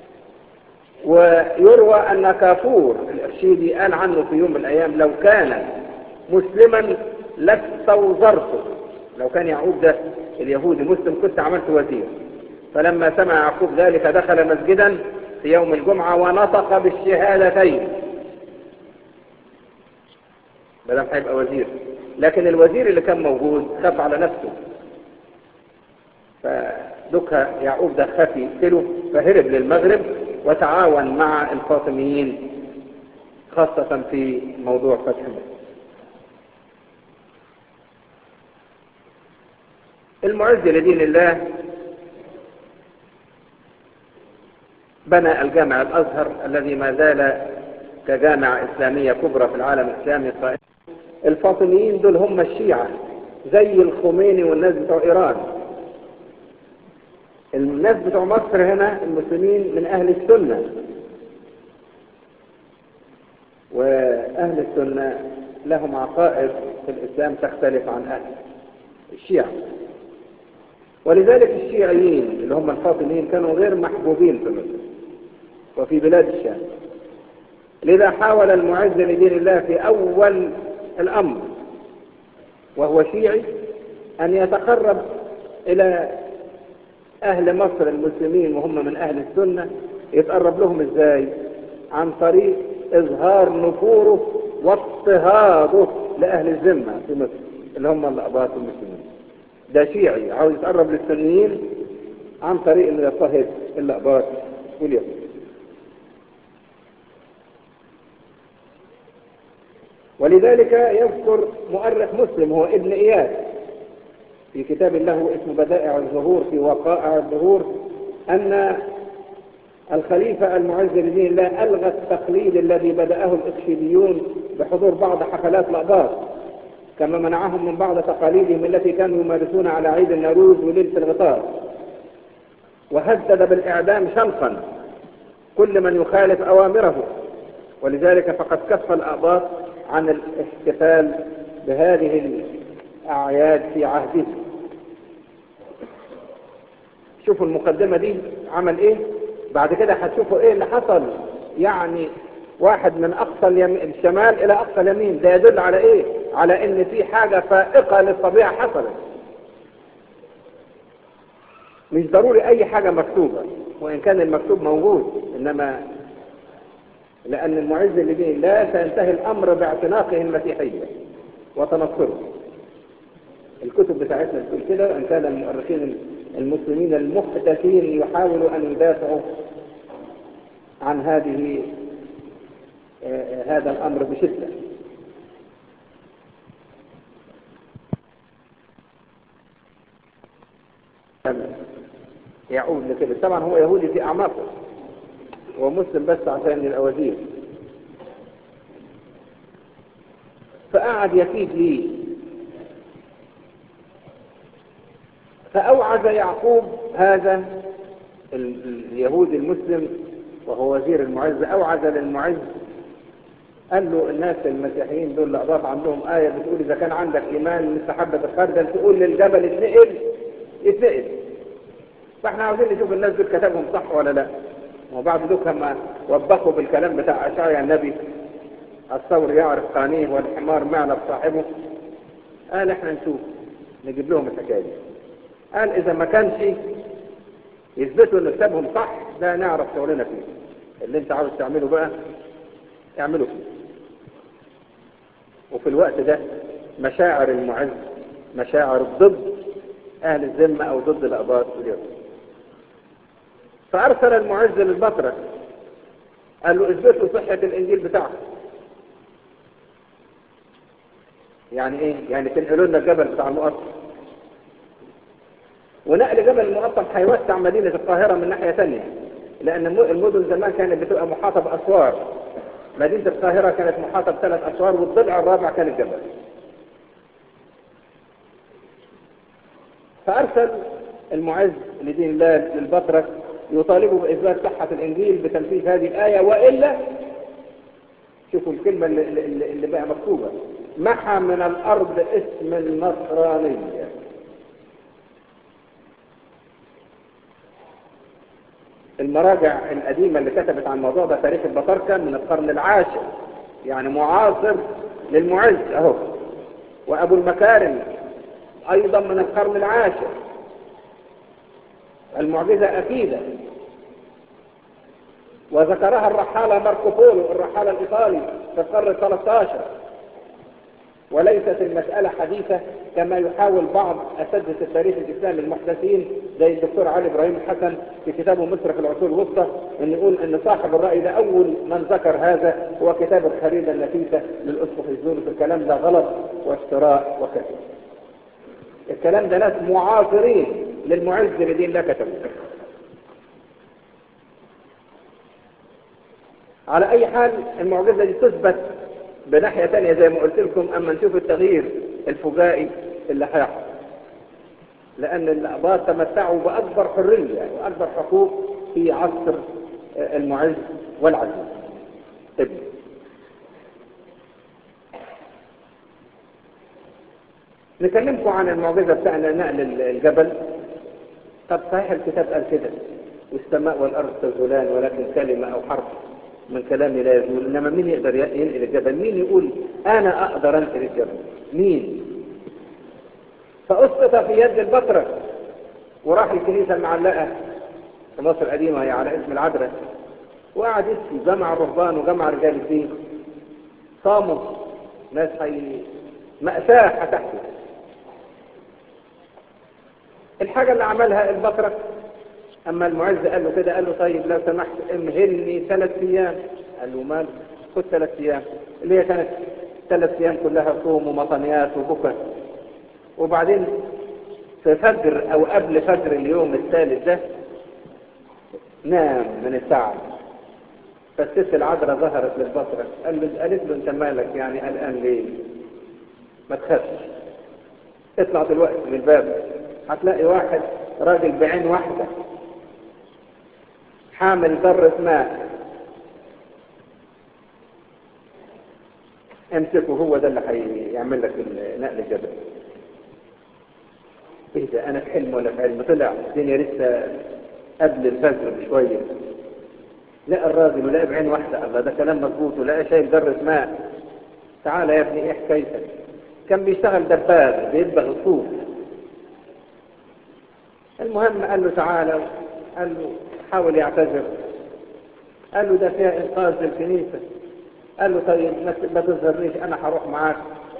ويروى أن كافور الأخشيدي قال عنه في يوم من الأيام: لو كان مسلما لاستوزرته، لو كان يعقوب ده اليهودي مسلم كنت عملت وزير. فلما سمع يعقوب ذلك دخل مسجدا في يوم الجمعة ونطق بالشهادتين، بدل هيبقى وزير. لكن الوزير اللي كان موجود خاف على نفسه، فدكها يعقوب ده خاف يقتله، فهرب للمغرب وتعاون مع الفاطميين خاصة في موضوع فتح مصر. المعز لدين الله بنى الجامع الأزهر الذي ما زال كجامعة إسلامية كبرى في العالم الإسلامي قائم. الفاطميين دول هم الشيعة زي الخميني والناس بتوع إيران. الناس بتوع مصر هنا المسلمين من أهل السنة، وأهل السنة لهم عقائد في الإسلام تختلف عن أهل الشيعة، ولذلك الشيعيين اللي هم الفاطميين كانوا غير محبوبين في مصر وفي بلاد الشام. لذا حاول المعز لدين الله في أول الأمر وهو شيعي أن يتقرب إلى أهل مصر المسلمين وهم من أهل السنة. يتقرب لهم إزاي؟ عن طريق إظهار نفوره واضطهاده لأهل الذمة في مصر اللي هم الأقباط المسلمين. ده شيعي عاوز يتقرب للسنيين عن طريق انه يضطهد الأقباط واليهود. ولذلك يذكر مؤرخ مسلم هو ابن إياس في كتاب له اسمه بدائع الظهور في وقائع الظهور أن الخليفة المعز لدين الله ألغى التقليد الذي بدأه الإخشيديون بحضور بعض حفلات الأقباط، كما منعهم من بعض تقاليدهم التي كانوا يمارسون على عيد النوروز وليلة الغطاس، وهدد بالإعدام شنقا كل من يخالف أوامره. ولذلك فقد كف الأقباط عن الاحتفال بهذه الأعياد في عهده. شوفوا المقدمة دي عمل ايه، بعد كده هتشوفوا ايه اللي حصل. يعني واحد من اقصى الشمال الى اقصى اليمين، ده يدل على ايه؟ على ان في حاجة فائقة للطبيعة حصلت. مش ضروري اي حاجة مكتوبة، وان كان المكتوب موجود، انما لان المعز لدين الله سينتهي الامر باعتناقه المسيحية وتنصره. الكتب بتاعتنا تقول كده، ان كان المؤرخين المسلمين المحدثين يحاولوا ان يدافعوا عن هذا الامر بشدة. يعود لكده. طبعا هو يهودي في اعماقه، هو مسلم بس عشان الاوازير. فقعد يكيد ليه، فأوعز يعقوب هذا اليهودي المسلم وهو وزير المعز، أوعز للمعز قال له الناس المسيحيين دول لأضاف عندهم آية بتقول إذا كان عندك إيمان مثل حبة الخردل تقول للجبل اتنقل. فاحنا عاوزين نشوف الناس دول كتبهم صح ولا لا. وبعد ذلك لما وبخوا بالكلام بتاع أشعياء النبي الثور يعرف قانيه والحمار معلب صاحبه، قال احنا نشوف نجيب لهم الحكاية دي. قال إذا ما كانش يثبتوا إن كتابهم صح، ده نعرف شغلنا فيه. اللي أنت عاوز تعمله بقى اعمله فيه. وفي الوقت ده مشاعر المعز، مشاعر ضد أهل الذمة أو ضد الأقباط واليهود. فأرسل المعز للبطرك قال له اثبتوا صحة الإنجيل بتاعه. يعني إيه؟ يعني تنقلوا لنا الجبل بتاع المقطم. ونقل جبل المقطم هيوسع مدينة القاهرة من ناحية ثانية، لأن المدن زمان كانت بتبقى محاطة بأسوار. مدينة القاهرة كانت محاطة ب3 أسوار، والضلع الرابع كان الجبل. فأرسل المعز لدين الله للبطرك يطالبوا بإثبات صحة الإنجيل بتنفيذ هذه الآية، وإلا شوفوا الكلمة اللي بقى مكتوبة: محى من الأرض اسم النصرانية. المراجع القديمة اللي كتبت عن الموضوع ده تاريخ البطاركة من القرن العاشر، يعني معاصر للمعز اهو. وابو المكارم ايضا من القرن العاشر. المعجزة اكيدة، وذكرها الرحالة ماركو بولو الرحالة الايطالي في القرن 13. وليست المسألة حديثة كما يحاول بعض أساتذة التاريخ الإسلامي المحدثين زي الدكتور علي إبراهيم الحسن في كتابه مصر في العصور الوسطى، أن يقول أن صاحب الرأي ده أول من ذكر هذا هو كتاب الخريدة النفيسة للأسقف الزولي. في الكلام ده غلط وافتراء وكذب. الكلام ده ناس معاصرين للمعز بدين الله كتبوا. على أي حال المعجزة دي تثبت بناحية تانية زي ما قلت لكم أما نشوف التغيير الفجائي اللي هيحصل، لأن الأقباط تمتعوا بأكبر حرية وأكبر حقوق في عصر المعز والعزيز ابن. نكلمكم عن المعجزة بتاعنا نقل الجبل. طب صحيح الكتاب قال كده: والسماء والأرض تزولان ولكن كلمة أو حرف من كلامي لا يزول. إنما مين يقدر ينقل الجبل؟ مين يقول أنا أقدر أنقل الجبل؟ مين؟ فأسقط في يد البطرك وراح الكنيسة المعلقة في مصر القديمة هي على اسم العذراء، وقعد يسكي جمع الرهبان وجمع رجال الدين. صاموا ناس مأساة هتحصل. الحاجة اللي عملها البطرك أما المعز قال له كده، قال له طيب لو سمحت امهلني 3 أيام. قال له مال، خد 3 أيام، اللي هي كانت 3 أيام كلها صوم ومطنيات وبكى. وبعدين في فجر أو قبل فجر اليوم الثالث ده نام من التعب. فالست العذراء ظهرت للبطرك قالت له انت مالك يعني قلقان ليه؟ ما تخافش، اطلع دلوقتي من الباب هتلاقي واحد راجل بعين واحدة حامل ذرة ماء، امسكه، هو ده اللي هيعمل لك نقل الجبل. ايه ده؟ انا في حلم ولا في علم؟ طلع الدنيا لسه قبل الفجر بشويه، لقى الراجل ولقى بعين واحده. الله، ده كلام مظبوط. ولقى شايل ذره ماء. تعالى يا ابني، ايه حكايتك؟ كان بيشتغل دباغ بيدبغ الصوف. المهم قال له تعالى، قال له حاول يعتذر، قال له ده فيها انقاذ للكنيسه. قال له طيب ما تظهرنيش، انا هروح معاك.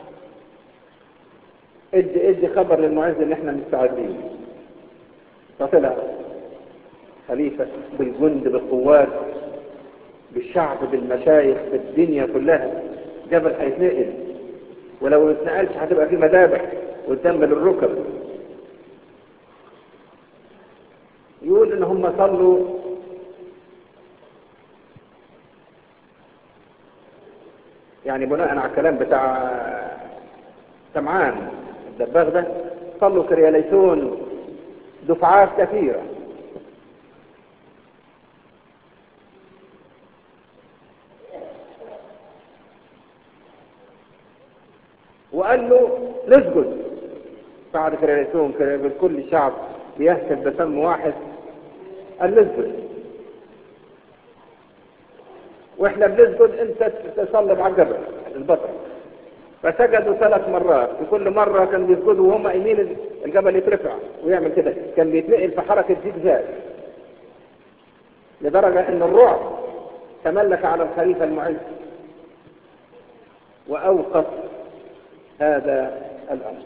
ادي خبر للمعز ان احنا مستعدين. فطلع خليفه بالجند بالقوات بالشعب بالمشايخ بالدنيا كلها. جبل هيتنقل، ولو ما اتنقلش هتبقى في مذابح والدم للركب. يقول ان هم صلوا يعني بناء على الكلام بتاع سمعان الدباغ ده، صلوا كرياليسون دفعات كثيرة. وقال له نسجد بعد كرياليسون كل الشعب بيهتف بسم واحد. قال نسجد، واحنا بنسجد انت تصلي على الجبل البطل. فسجدوا 3 مرات، وكل مرة كان بيسجدوا وهم قايمين الجبل يترفع ويعمل كده، كان بيتنقل في حركة زجزاج، لدرجة ان الرعب تملك على الخليفة المعز وأوقف هذا الأمر.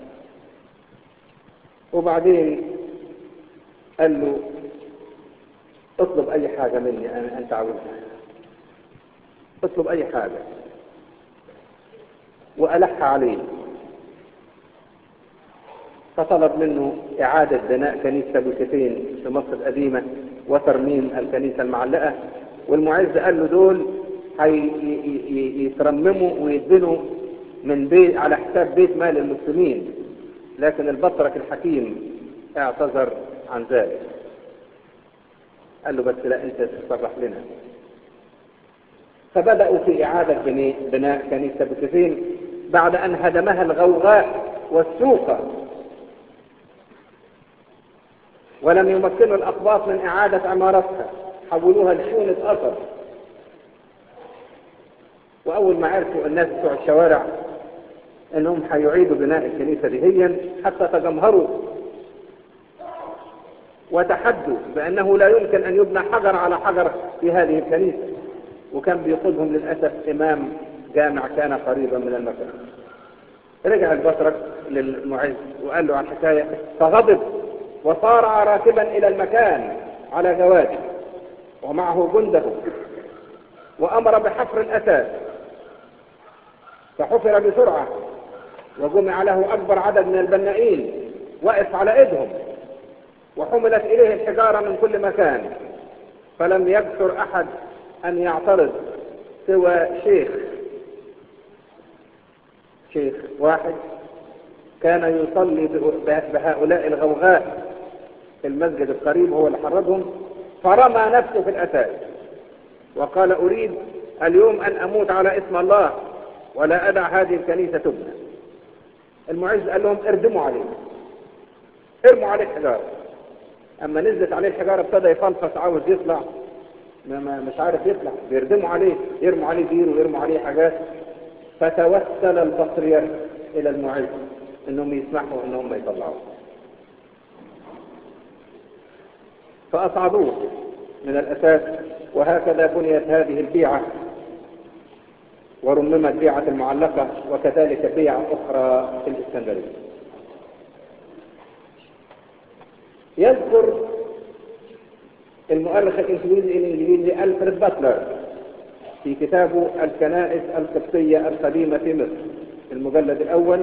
وبعدين قال له اطلب أي حاجة مني أنت عاوزها، اطلب أي حاجة، وألح عليه. فطلب منه إعادة بناء كنيسة بوكتين في مصر القديمة وترميم الكنيسة المعلقة، والمعز قال له دول يترمموا ويدبنوا من بيت على حساب بيت مال المسلمين، لكن البطرك الحكيم اعتذر عن ذلك، قال له بس لا انت تصرح لنا. فبدأوا في إعادة بناء كنيسة بوكتين بعد أن هدمها الغوغاء والسوقة، ولم يمكنوا الأقباط من إعادة عمارتها، حولوها لشونة أثر. وأول ما عرفوا الناس بتوع الشوارع أنهم هيعيدوا بناء الكنيسة دهيا، حتى تجمهروا وتحدوا بأنه لا يمكن أن يبنى حجر على حجر في هذه الكنيسة، وكان بيقودهم للأسف إمام جامع كان قريبا من المكان. رجع البطرك للمعز وقال له عن حكاية، فغضب وصارع راكبا إلى المكان على جواده ومعه جنده، وأمر بحفر الأساس، فحفر بسرعة وجمع له أكبر عدد من البنائين وقف على إيدهم، وحملت إليه الحجارة من كل مكان، فلم يجسر أحد أن يعترض سوى شيخ واحد كان يصلي بهؤلاء الغوغاء في المسجد القريب، هو اللي حرضهم، فرمى نفسه في الأساس وقال أريد اليوم أن أموت على اسم الله ولا أدع هذه الكنيسة تبنى. المعز قال لهم ارموا عليه حجارة. أما نزلت عليه الحجارة ابتدى يفلفص عاوز يطلع، مش عارف يطلع، بيردموا عليه، يرموا عليه دير ويرموا عليه حاجات. فتوسل البطريرك إلى المعز إنهم يسمحوا إنهم يطلعوه، فأصعدوه من الأساس. وهكذا بنيت هذه البيعة، ورممت بيعة المعلقة، وكذلك بيعة أخرى في الإسكندرية. يذكر المؤرخ الإنجليزي ألفريد باتلر في كتابه الكنائس القبطية القديمة في مصر المجلد الأول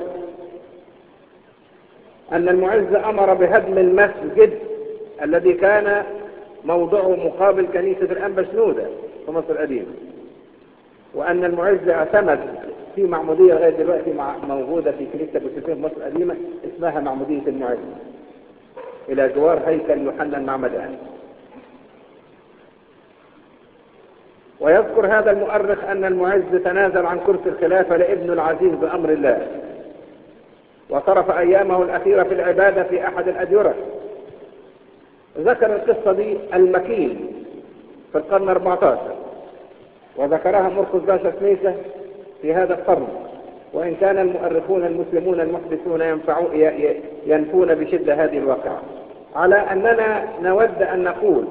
أن المعز أمر بهدم المسجد الذي كان موضعه مقابل كنيسة الأنبا شنودة في مصر القديمة، وأن المعز اعتمد في معمودية لغاية دلوقتي موجودة في كنيسة بوكتين في مصر القديمة اسمها معمودية المعز إلى جوار هيكل يوحنا المعمدان. ويذكر هذا المؤرخ أن المعز تنازل عن كرسي الخلافة لابنه العزيز بأمر الله، وصرف أيامه الأخيرة في العبادة في أحد الأديرة. ذكر القصة دي المكين في القرن 14، وذكرها مرقس باشا سميسة في هذا القرن، وإن كان المؤرخون المسلمون المحدثون ينفون بشدة هذه الواقعة، على أننا نود أن نقول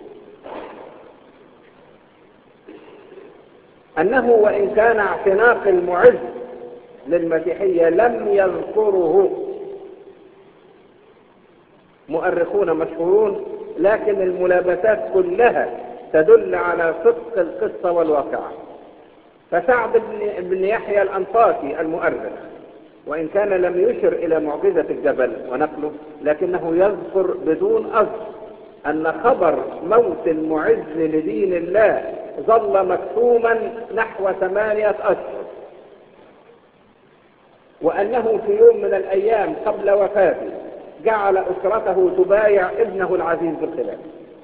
أنه وإن كان اعتناق المعز للمسيحية لم يذكره مؤرخون مشهورون، لكن الملابسات كلها تدل على صدق القصة والواقعة. فسعد بن يحيى الأنطاكي المؤرخ وإن كان لم يشر إلى معجزة الجبل ونقله، لكنه يذكر بدون قصد أن خبر موت المعز لدين الله ظل مكتوما نحو 8 أشهر، وأنه في يوم من الأيام قبل وفاته جعل أسرته تبايع ابنه العزيز بالخلافة.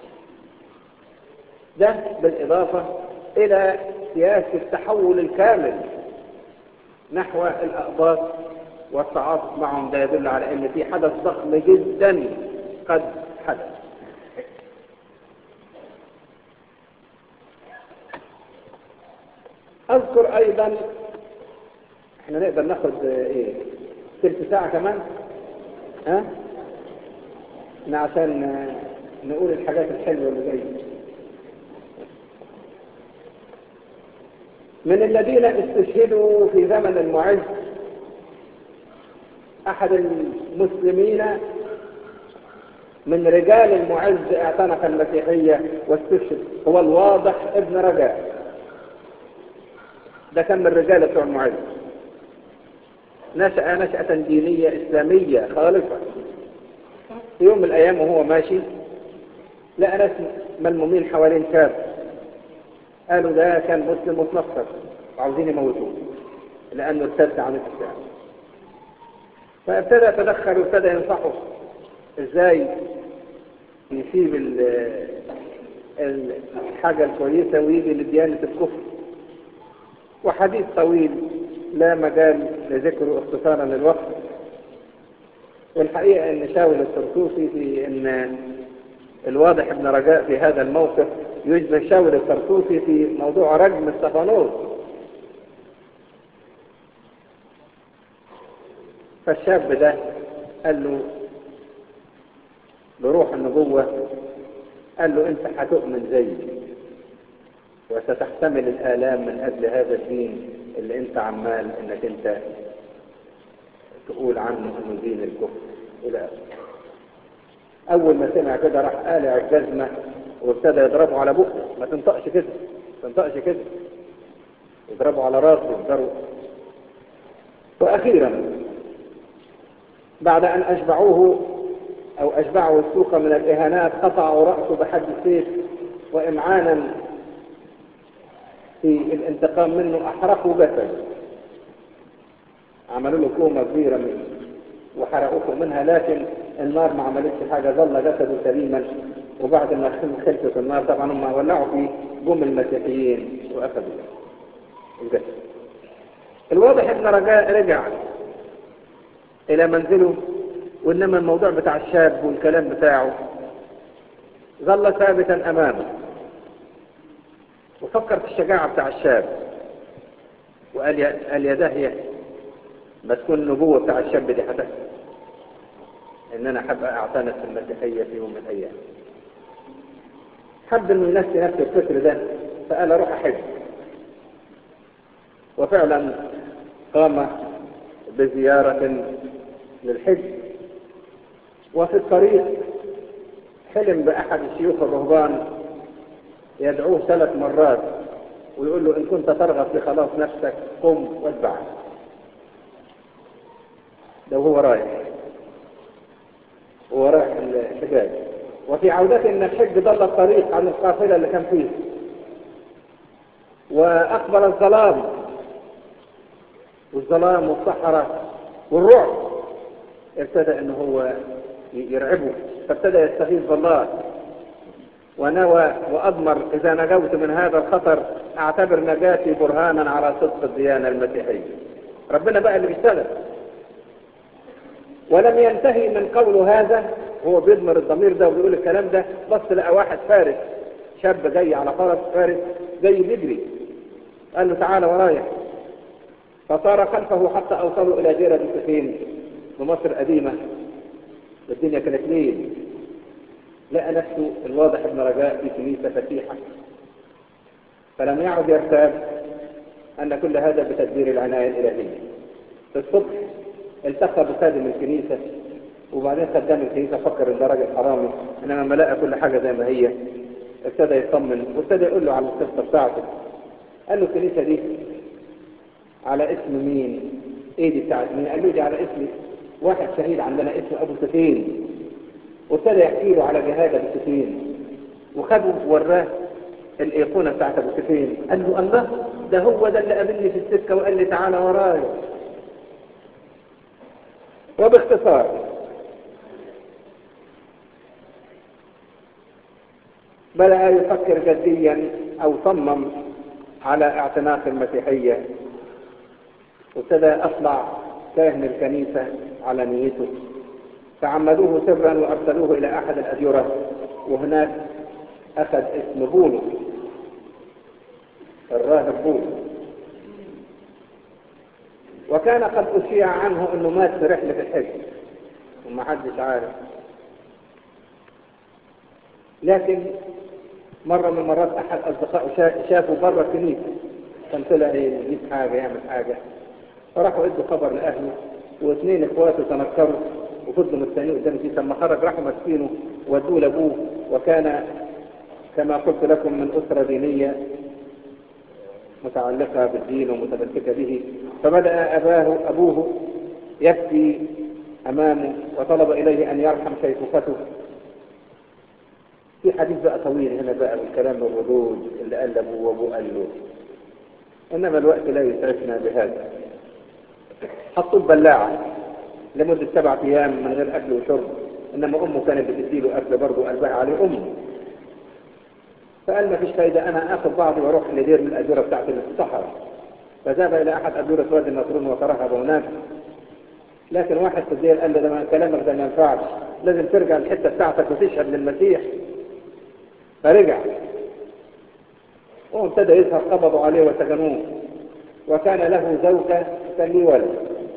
ده بالإضافة إلى سياسة التحول الكامل نحو الأقباط والتعاطف معهم. ده يدل على أن في حدث ضخم جدا قد حدث. أذكر أيضا احنا نقدر ناخد ايه تلت ساعة كمان عشان نقول الحاجات الحلوة اللي جاية. من الذين استشهدوا في زمن المعز أحد المسلمين من رجال المعز اعتنق المسيحية واستشهد، هو الواضح ابن رجاء. ده كان من الرجال بتوع المعز، نشأ نشأة دينية إسلامية خالصة. في يوم من الأيام وهو ماشي لقى ناس ملمومين حوالين شاب، قالوا ده كان مسلم متنصر وعاوزين يموتوه لأنه ارتد عن الإسلام. فابتدى يتدخل وابتدى ينصحه ازاي يسيب الحاجة الكويسة ويجي لديانة الكفر. وحديث طويل لا مجال لذكره اختصارا للوقت. والحقيقة ان شاول الطرطوسي في ان الواضح ابن رجاء في هذا الموقف يشبه شاول الطرطوسي في موضوع رجم استفانوس. فالشاب ده قال له بروح النبوة، قال له انت هتؤمن زيي وستحتمل الآلام من أجل هذا الدين اللي انت عمال انك انت تقول عنه انه دين الكفر الى آخره. اول ما سمع كده راح قالع الجزمة وابتدى يضربه على بقه، ما تنطقش كده ما تنطقش كده، يضربه على راسه ويضربه. واخيرا بعد ان أشبعوا السوق من الإهانات قطعوا رأسه بحد السيف، وإمعانا في الانتقام منه أحرقوا جسده، عملوا له كومة كبيرة منه وحرقوه منها، لكن النار ما عملتش حاجة، ظل جسده سليما. وبعد ما خلصت النار طبعا هم ولعوا فيه جم المسيحيين وأخذوا الجسد. الواضح ابن رجاء رجع إلى منزله، وإنما الموضوع بتاع الشاب والكلام بتاعه ظل ثابتا أمامه، وفكر في الشجاعة بتاع الشاب وقال يا داهية ما تكون النبوة بتاع الشاب دي حتى إن أنا حب أعتنق في المسيحية في يوم من الأيام. حب إنه ينسي نفس الفكر ده، فقال أروح أحج. وفعلا قام بزيارة للحج، وفي الطريق حلم بأحد الشيوخ الرهبان يدعوه 3 مرات ويقول له إن كنت ترغب في خلاص نفسك قم واتبعني. ده وهو رايح الحجاج. وفي عودته من الحج ضل الطريق عن القافلة اللي كان فيه، وأقبل الظلام والصحراء والرعب ابتدى انه هو يرعبه، فابتدى يستغيث بالله ونوى وأضمر إذا نجوت من هذا الخطر أعتبر نجاتي برهانا على صدق الديانة المسيحية. ربنا بقى اللي بيشتغل. ولم ينتهي من قوله هذا، هو بيضمر الضمير ده وبيقول الكلام ده، بص لقى واحد فارس، شاب جاي على فرس فارس جاي بيجري، قال له تعالى ورايا. فصار خلفه حتى أوصلوا إلى ديرة السفين بمصر قديمة، الدنيا كانت ليل. لقى نفسه الواضح ابن رجاء في كنيسة فتيحة، فلم يعد يرتاب أن كل هذا بتدبير العناية الإلهية. في الصبح التقى بخادم الكنيسة، وبعدين خدام الكنيسة فكر ان ده راجل حرامي، انما لما لقى كل حاجة زي ما هي ابتدى يطمن وابتدى يقول له على القصة بتاعته. قال له الكنيسة دي على اسم مين؟ ايه دي بتاعت مين؟ قال له دي على اسم واحد شهيد عندنا اسمه ابو سفين. وابتدى يحكي له على جهاد ابو سفين، وخده وراه الايقونة بتاعت ابو سفين. قال له الله، ده هو ده اللي قابلني في السكة وقال لي تعالى ورايا. وباختصار بدأ يفكر جديا أو صمم على اعتناق المسيحية، وابتدى أطلع كاهن الكنيسة على نيته، فعمدوه سرا وأرسلوه إلى أحد الأديرة، وهناك أخذ اسم بولس، الراهب بولس. وكان قد أشيع عنه أنه مات في رحلة الحج وما حدش عارف. لكن مرة من المرات أحد أصدقائه شافوا بره الكنيسة، كان طلع يجيب حاجة يعمل حاجة، فراحوا ادوا خبر لأهله، واثنين إخواته تنكروا وفضلوا مستنيين قدام الكنيسة. لما خرج راحوا ماسكينه ودوه لأبوه، وكان كما قلت لكم من أسرة دينية متعلقة بالدين ومتمسكة به. فبدأ أبوه يبكي أمامه وطلب إليه أن يرحم شيخوخته. في حديث بقى طويل هنا بقى والكلام الردود اللي قال أبوه وأبوه قال له، إنما الوقت لا يسعفنا بهذا. حطوا بلاعة لمدة 7 أيام من غير أكل وشرب، إنما أمه كانت بتديله أكل برضه قلبها عليه أمه. فقال ما فيش فايدة، أنا آخذ بعضي وأروح لدير من الأديرة بتاعتي اللي في الصحراء. فذهب إلى أحد أديرة وادي النطرون وترهب هناك. لكن واحد في الدير قال له ده كلامك ده ما ينفعش، لازم ترجع الحتة بتاعتك وتشهد للمسيح. فرجع وابتدى يظهر، قبضوا عليه وسجنوه. وكان له زوجة كان ليه ولد،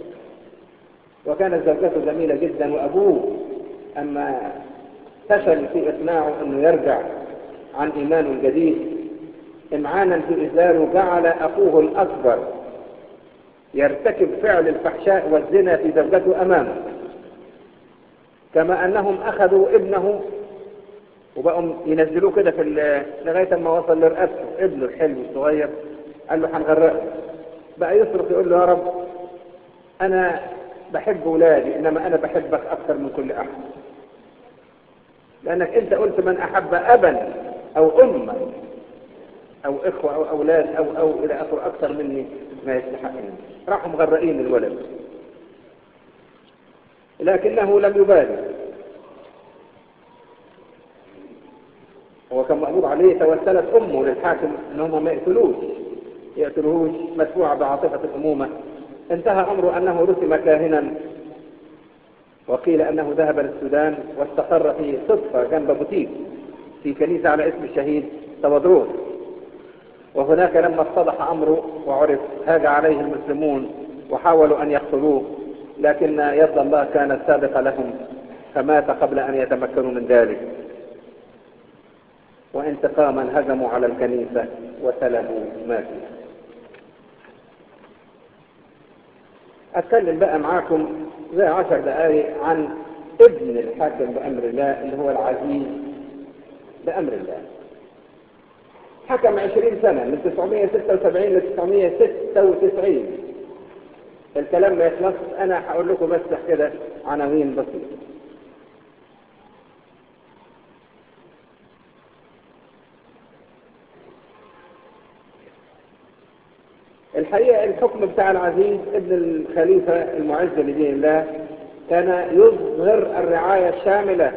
وكانت زوجته جميلة جدا. وأبوه أما فشل في إقناعه أنه يرجع عن إيمانه الجديد، إمعانا في إذلاله جعل أخوه الأكبر يرتكب فعل الفحشاء والزنا في زوجته أمامه، كما أنهم أخذوا ابنه وبقوا ينزلوه كده لغاية ما وصل لرقبته. ابنه الحلو الصغير قال له هنغرقه. بقى يصرخ يقول له يا رب أنا بحب ولادي، إنما أنا بحبك أكثر من كل أحد، لأنك أنت قلت من أحب أبا أو أما أو إخوة أو أولاد أو إلى آخره أكثر مني ما يستحقني. راحوا مغرقين الولد، لكنه لم يبالي. هو كان مقبوض عليه، توسلت أمه للحاكم أنهم ما يقتلوهوش مدفوعة بعاطفة الأمومة. انتهى أمره أنه رسم كاهنا، وقيل أنه ذهب للسودان واستقر في صدفة جنب بوتيك في كنيسة على اسم الشهيد تودروس. وهناك لما اتضح أمره وعرف هاج عليه المسلمون وحاولوا أن يقتلوه، لكن يد الله كانت سابقة لهم فمات قبل أن يتمكنوا من ذلك. وانتقاما هجموا على الكنيسة وسلبوا ما فيها. أتكلم بقى معاكم زي 10 دقائق عن ابن الحاكم بأمر الله اللي هو العزيز بأمر الله. حكم 20 سنة من 976 ل 996. الكلام ما يخلص، أنا هقول لكم بس كده عناوين بسيطة. الحقيقة الحكم بتاع العزيز ابن الخليفة المعز لدين الله كان يظهر الرعاية الشاملة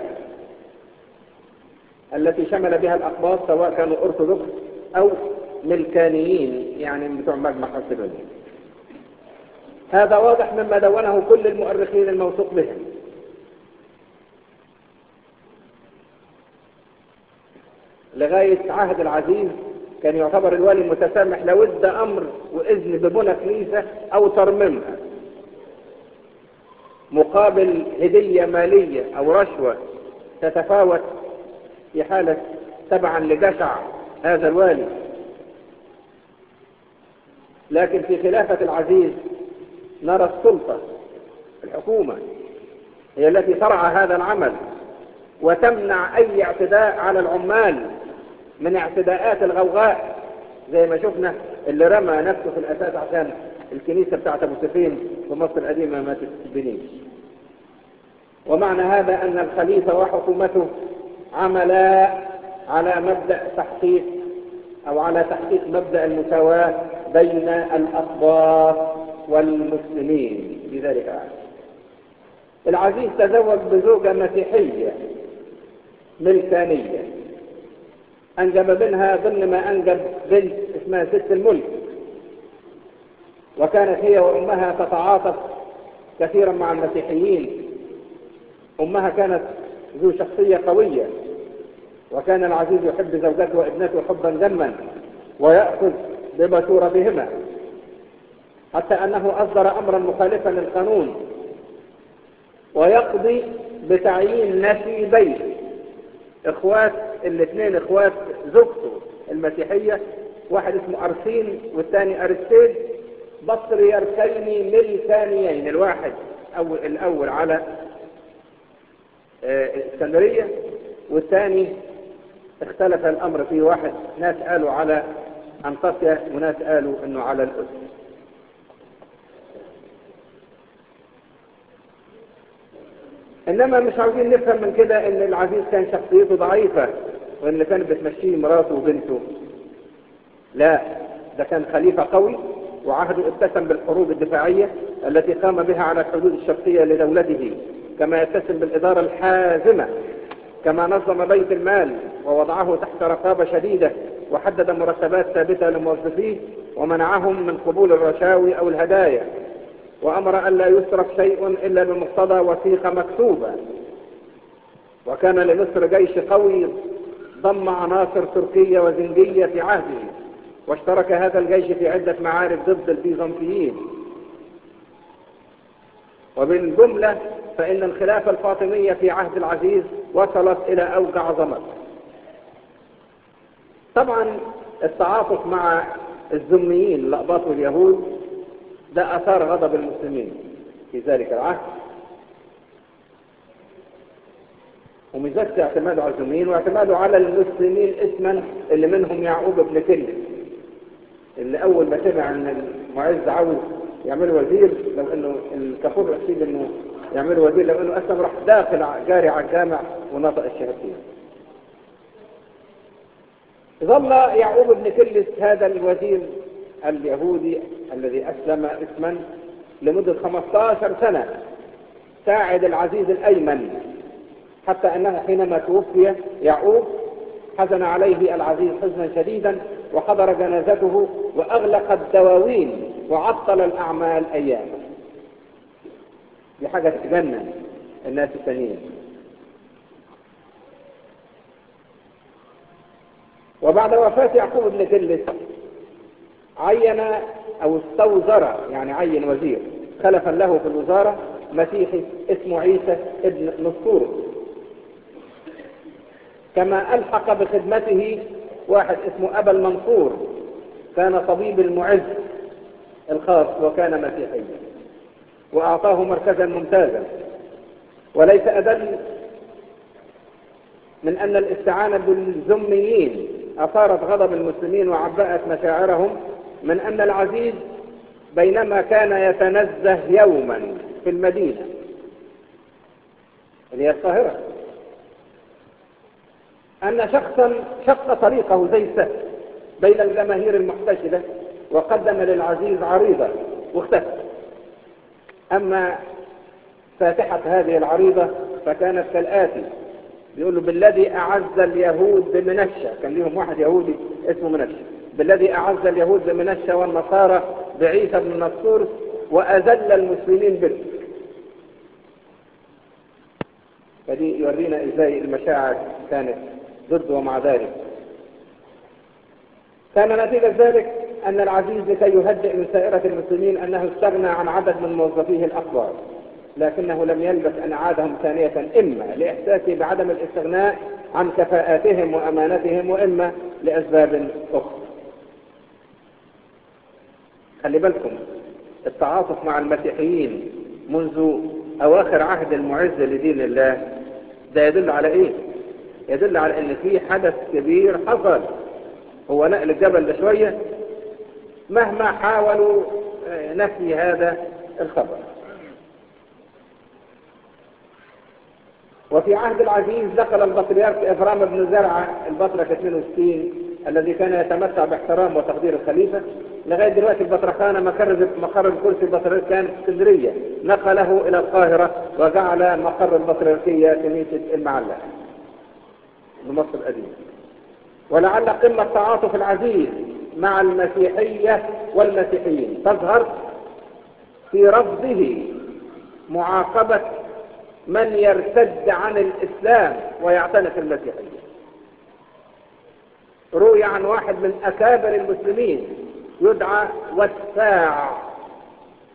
التي شمل بها الأقباط، سواء كانوا أرثوذكس أو ملكانيين، يعني بتوع مجمع حسبانيين. هذا واضح مما دونه كل المؤرخين الموثوق بهم. لغاية عهد العزيز كان يعتبر الوالي المتسامح لو ادى أمر وإذن ببنى كنيسة أو ترميمها مقابل هدية مالية أو رشوة تتفاوت في حالة تبعا لجشع هذا الوالي. لكن في خلافة العزيز نرى السلطة الحكومة هي التي ترعى هذا العمل وتمنع أي اعتداء على العمال من اعتداءات الغوغاء، زي ما شفنا اللي رمى نفسه في الأساس عشان الكنيسة بتاعت أبو سفين في مصر القديمة ما تتبنيش. ومعنى هذا أن الخليفة وحكومته عملا على مبدأ تحقيق أو على تحقيق مبدأ المساواة بين الأقباط والمسلمين. لذلك العزيز تزوج بزوجة مسيحية ملكانية، أنجب منها ضمن ما أنجب بنت اسمها ست الملك، وكانت هي وأمها تتعاطف كثيرا مع المسيحيين. أمها كانت ذو شخصية قوية، وكان العزيز يحب زوجته وابنته حبا جما ويأخذ ببشورتهما. حتى أنه أصدر أمرا مخالفا للقانون، ويقضي بتعيين نسيبين الاثنين اخوات زوجته المسيحية، واحد اسمه أرسين والثاني أرستيد، بطريركين ملكانيين، الواحد الأول على الإسكندرية، والثاني اختلف الأمر فيه، واحد ناس قالوا على أنطاكيا وناس قالوا أنه على القدس. إنما مش عاوزين نفهم من كده أن العزيز كان شخصيته ضعيفة وأن اللي كانت بتمشيه مراته وبنته. لا، ده كان خليفة قوي، وعهده اتسم بالحروب الدفاعية التي قام بها على الحدود الشرقية لدولته، كما يتسم بالإدارة الحازمة، كما نظم بيت المال ووضعه تحت رقابة شديدة، وحدد مرتبات ثابتة لموظفيه، ومنعهم من قبول الرشاوي أو الهدايا، وأمر أن لا يصرف شيء إلا بمقتضى وثيقة مكتوبة. وكان لمصر جيش قوي ضم عناصر تركية وزنجية في عهده، واشترك هذا الجيش في عدة معارك ضد البيزنطيين. وبالجملة فإن الخلافة الفاطمية في عهد العزيز وصلت إلى أوج عظمته. طبعا التعاطف مع الذميين لأقباط اليهود ده أثار غضب المسلمين في ذلك العهد، ومش بس اعتمادوا على الذميين، واعتمادوا على المسلمين اسما، اللي منهم يعقوب بن كلب، اللي أول ما سمع أن المعز عاوز يعمل وزير، لو أنه الكفور رشيد أنه يعمل وزير، لو أنه أسلم راح داخل جاري على الجامع ونطق الشهادتين. ظل يعقوب بن كلس هذا الوزير اليهودي الذي أسلم اسما لمدة 15 سنة ساعد العزيز الأيمن، حتى أنه حينما توفي يعقوب حزن عليه العزيز حزنا شديدا، وحضر جنازته وأغلق الدواوين وعطل الأعمال أياما. دي حاجة تجنن الناس الثانيين. وبعد وفاة يعقوب بن كلس عين أو استوزر، يعني عين وزير خلفا له في الوزارة، مسيحي اسمه عيسى ابن نسطور، كما ألحق بخدمته واحد اسمه أبا المنصور، كان طبيب المعز الخاص وكان مسيحيا، وأعطاه مركزا ممتازا. وليس أدل من أن الاستعانة بالذميين أثارت غضب المسلمين وعبأت مشاعرهم، من أن العزيز بينما كان يتنزه يوما في المدينة اللي هي القاهرة، أن شخصا شق طريقه زي السهل بين الجماهير المحتشدة وقدم للعزيز عريضة واختفى. أما فاتحة هذه العريضة فكانت كالآتي: بيقول له: بالذي أعز اليهود بمنشا، كان لهم واحد يهودي اسمه منشا، بالذي أعز اليهود بمنشا والنصارى بعيسى بن نسطور وأذل المسلمين به. فدي يورينا إزاي المشاعر كانت ضد ومع ذلك. كان نتيجة ذلك أن العزيز لكي يهدئ من سائرة المسلمين أنه استغنى عن عدد من موظفيه الأكبر، لكنه لم يلبث أن أعادهم ثانية، إما لإحساسه بعدم الاستغناء عن كفاءاتهم وأمانتهم، وإما لأسباب أخرى. خلي بالكم، التعاطف مع المسيحيين منذ أواخر عهد المعز لدين الله ده يدل على إيه؟ يدل على أن في حدث كبير حصل، هو نقل الجبل ده شوية مهما حاولوا نفي هذا الخبر. وفي عهد العزيز دخل البطريرك إبرام بن زرعة البطرك 62 الذي كان يتمتع باحترام وتقدير الخليفة. لغاية دلوقتي البطرخانة مقر الكرسي البطريرك كان في اسكندرية، نقله إلى القاهرة وجعل مقر البطريركية كنيسة المعلة بمصر القديمة. ولعل قمة تعاطف العزيز مع المسيحية والمسيحيين تظهر في رفضه معاقبة من يرتد عن الإسلام ويعتنق المسيحية. روي عن واحد من أكابر المسلمين يدعى وساع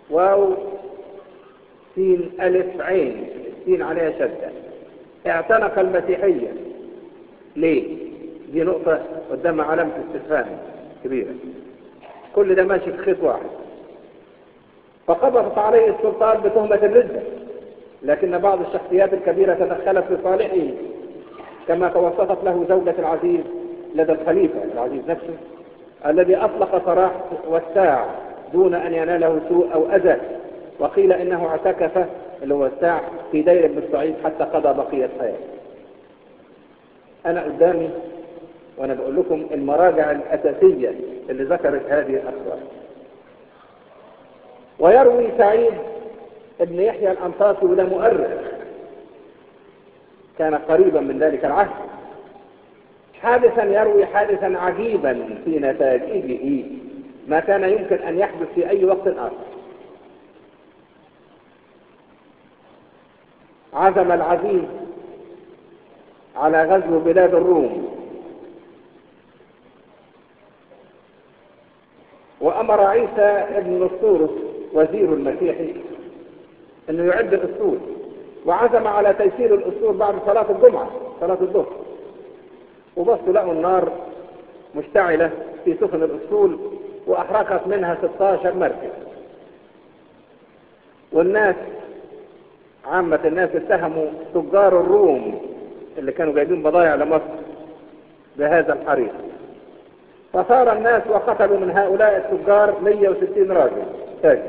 واو سين ألف عين، سين عليها شدة. اعتنق المسيحية. ليه؟ دي نقطة قدامها علامة استفهام كبيرة. كل ده ماشي في خيط واحد. فقبضت عليه السلطان بتهمة الردة، لكن بعض الشخصيات الكبيرة تدخلت في صالحه، كما توسطت له زوجة العزيز لدى الخليفة العزيز نفسه، الذي أطلق سراح والساع دون أن يناله سوء أو أذى، وقيل إنه اعتكف اللي هو الساع في دير بن الصعيد حتى قضى بقية حياته. أنا قدامي وأنا بقول لكم المراجع الأساسية اللي ذكرت هذه الأخبار. ويروي سعيد ابن يحيى الأنطاكي، وده مؤرخ كان قريبا من ذلك العهد، يروي حادثا عجيبا في نتائجه ما كان يمكن أن يحدث في أي وقت آخر. عزم العزيز على غزو بلاد الروم، وأمر عيسى ابن نسطورس وزير المسيحي أنه يعد الأسطول، وعزم على تيسير الأسطول بعد صلاة الجمعة، صلاة الظهر. وبصوا لقوا النار مشتعلة في سفن الأسطول، وأحرقت منها 16 مركب. والناس عامة الناس اتهموا تجار الروم اللي كانوا جايبين بضائع لمصر بهذا الحريق، فصار الناس وقتلوا من هؤلاء التجار 160 راجل تاجر.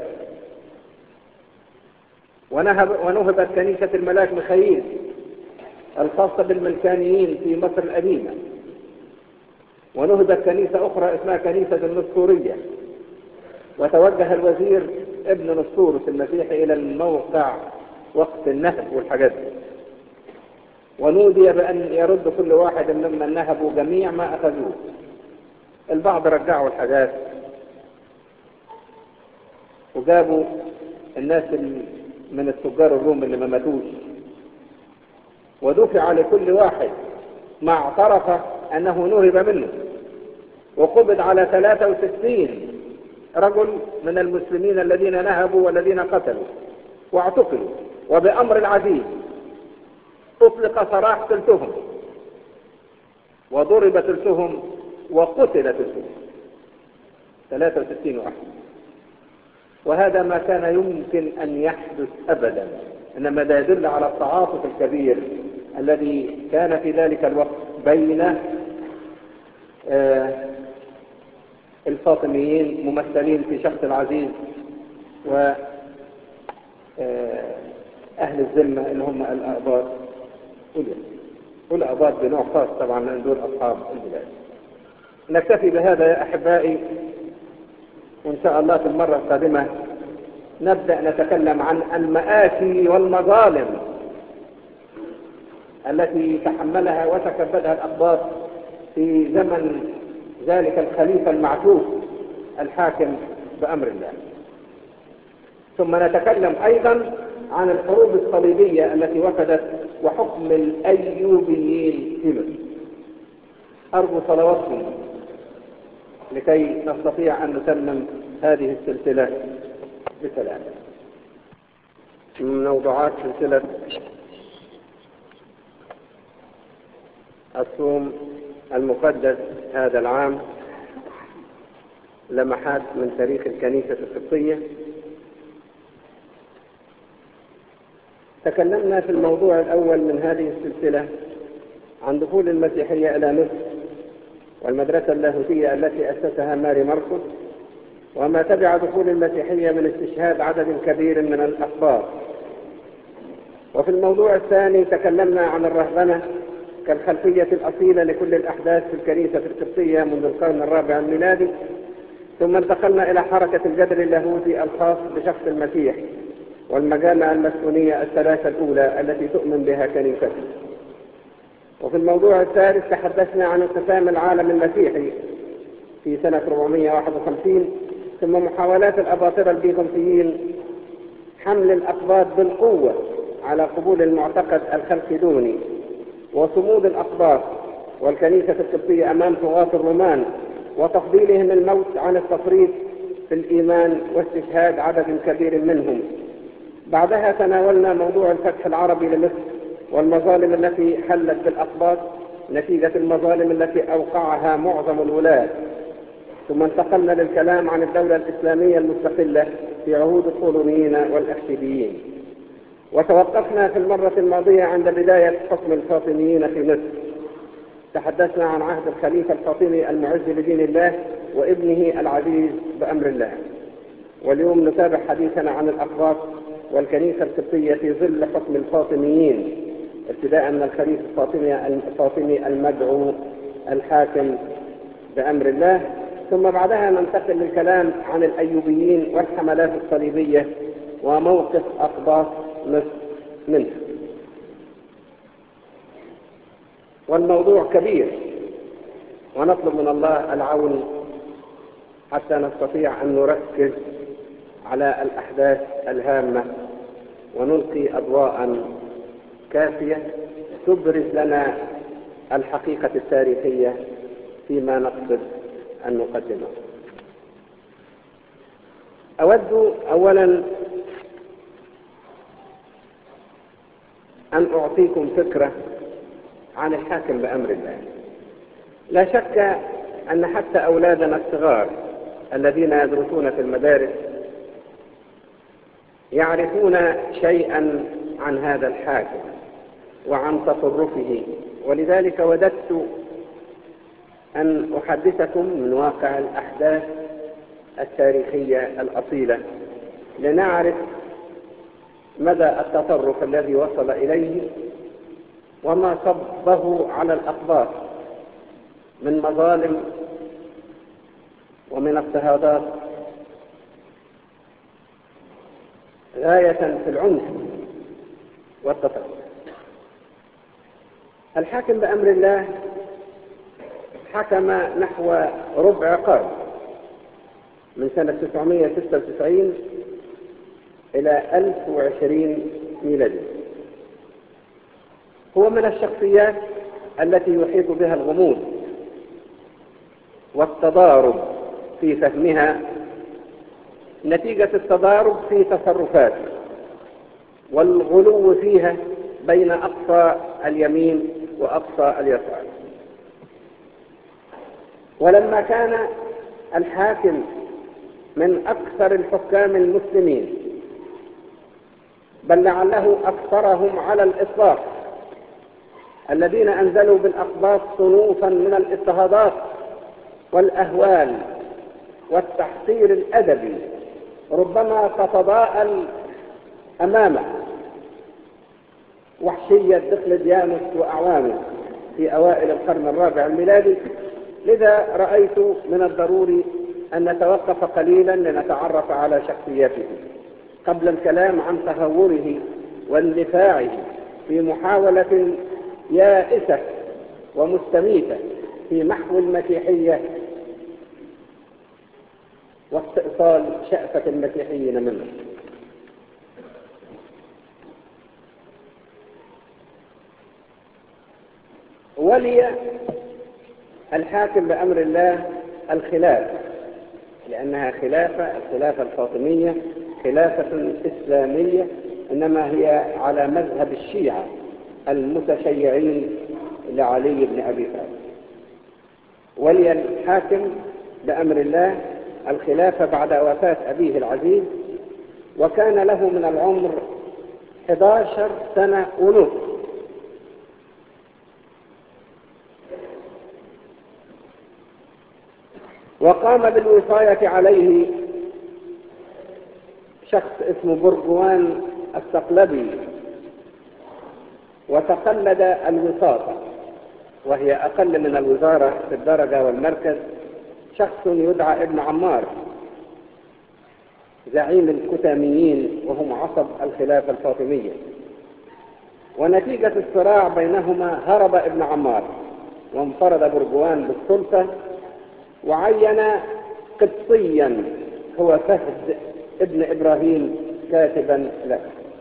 ونهبت كنيسة الملاك ميخائيل الخاصة بالملكانيين في مصر القديمة، ونهبت كنيسة أخرى اسمها كنيسة النسطورية. وتوجه الوزير ابن نسطورس المسيحي إلى الموقع وقت النهب والحاجات دي، ونودي بأن يرد كل واحد ممن نهبوا جميع ما أخذوه. البعض رجعوا الحاجات وجابوا الناس من التجار الروم اللي ما ماتوش، ودفع لكل واحد ما اعترف أنه نهب منه، وقبض على 63 رجل من المسلمين الذين نهبوا والذين قتلوا واعتقلوا. وبأمر العزيز أطلق سراح ثلثهم، وضرب ثلثهم، وقتل ثلثهم، 63 واحد. وهذا ما كان يمكن أن يحدث أبدا، إنما ده يدل على التعاطف الكبير الذي كان في ذلك الوقت بين الفاطميين ممثلين في شخص العزيز وأهل الذمة اللي هم الأقباط. والأقباط بنوع خاص طبعا من دول أصحاب البلاد. نكتفي بهذا يا أحبائي، وإن شاء الله في المرة القادمة نبدأ نتكلم عن المآسي والمظالم التي تحملها وتكبدها الأقباط في زمن ذلك الخليفة المعتوه الحاكم بأمر الله. ثم نتكلم أيضا عن الحروب الصليبية التي وقدت وحكم الأيوبيين في مصر. أرجو صلواتكم لكي نستطيع أن نتمم هذه السلسلة بسلام. من موضوعات سلسلة الصوم المقدس هذا العام لمحات من تاريخ الكنيسة القبطية. تكلمنا في الموضوع الأول من هذه السلسلة عن دخول المسيحية إلى مصر والمدرسة اللاهوتية التي أسسها ماري مرقس، وما تبع دخول المسيحية من استشهاد عدد كبير من الأخبار. وفي الموضوع الثاني تكلمنا عن الرهبنة كالخلفية الأصيلة لكل الأحداث في الكنيسة القبطية منذ القرن الرابع الميلادي. ثم انتقلنا إلى حركة الجدل اللاهوتي الخاص بشخص المسيح والمجامع المسكونية الثلاثة الأولى التي تؤمن بها كنيستنا. وفي الموضوع الثالث تحدثنا عن انقسام العالم المسيحي في سنة 451، ثم محاولات الأباطرة البيزنطيين حمل الأقباط بالقوة على قبول المعتقد الخلقدوني، وصمود الأقباط والكنيسة القبطية أمام طغاة الرومان وتفضيلهم الموت عن التفريط في الإيمان واستشهاد عدد كبير منهم. بعدها تناولنا موضوع الفتح العربي لمصر والمظالم التي حلت بالأقباط نتيجة المظالم التي أوقعها معظم الولاة. ثم انتقلنا للكلام عن الدولة الإسلامية المستقلة في عهود الطولونيين والأخشيديين، وتوقفنا في المرة الماضية عند بداية حكم الفاطميين في مصر. تحدثنا عن عهد الخليفة الفاطمي المعز لدين الله وابنه العزيز بأمر الله. واليوم نتابع حديثنا عن الأقباط والكنيسة القبطية في ظل حكم الفاطميين، ابتداء من الخليفة الفاطمي المدعو الحاكم بأمر الله، ثم بعدها ننتقل للكلام عن الأيوبيين والحملات الصليبية وموقف أقباط مصر منها. والموضوع كبير، ونطلب من الله العون حتى نستطيع أن نركز على الأحداث الهامة ونلقي أضواء كافية تبرز لنا الحقيقة التاريخية فيما نقصد أن نقدمه. أود أولا أن أعطيكم فكرة عن الحاكم بأمر الله. لا شك أن حتى أولادنا الصغار الذين يدرسون في المدارس يعرفون شيئا عن هذا الحاكم وعن تصرفه، ولذلك وددت أن أحدثكم من واقع الأحداث التاريخية الأصيلة لنعرف مدى التطرف الذي وصل إليه وما صبه على الأقباط من مظالم ومن اضطهادات غاية في العنف والتطرف. الحاكم بأمر الله حكم نحو ربع قرن من سنة 996 إلى 1020 ميلادي. هو من الشخصيات التي يحيط بها الغموض والتضارب في فهمها نتيجة التضارب في تصرفاته والغلو فيها بين أقصى اليمين وأقصى اليسار. ولما كان الحاكم من أكثر الحكام المسلمين، بل لعله أكثرهم على الإطلاق، الذين أنزلوا بالأقباط صنوفا من الاضطهادات والأهوال والتحقير الأدبي ربما تتضاءل أمامه وحشية دقلديانوس وأعوانه في أوائل القرن الرابع الميلادي. لذا رأيت من الضروري أن نتوقف قليلا لنتعرف على شخصيته قبل الكلام عن تهوره واندفاعه في محاولة يائسة ومستميتة في محو المسيحية واستئصال شأفة المسيحيين منه. ولي الحاكم بأمر الله الخلافة، لأنها الخلافة الفاطمية خلافة إسلامية، إنما هي على مذهب الشيعة المتشيعين لعلي بن أبي طالب. ولي الحاكم بأمر الله الخلافة بعد وفاة أبيه العزيز، وكان له من العمر 11 سنة ونصف. وقام بالوصاية عليه شخص اسمه برجوان الصقلبي، وتقلد الوساطة وهي أقل من الوزارة في الدرجة والمركز، شخص يدعى ابن عمار زعيم الكتاميين وهم عصب الخلافة الفاطمية. ونتيجة الصراع بينهما هرب ابن عمار وانفرد برجوان بالسلطة، وعين قبطيا هو فهد ابن إبراهيم كاتبا له.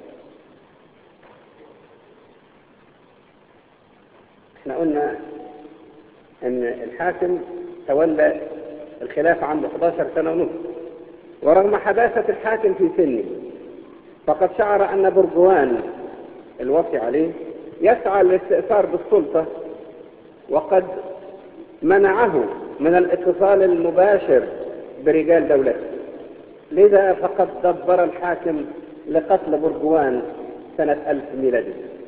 احنا قلنا ان الحاكم تولى الخلافة عنده 11 سنة ونصف، ورغم حداثة الحاكم في سنه فقد شعر أن برجوان الوصي عليه يسعى للاستئثار بالسلطة، وقد منعه من الاتصال المباشر برجال دولته. لذا فقد دبر الحاكم لقتل برجوان سنة 1000 ميلادي.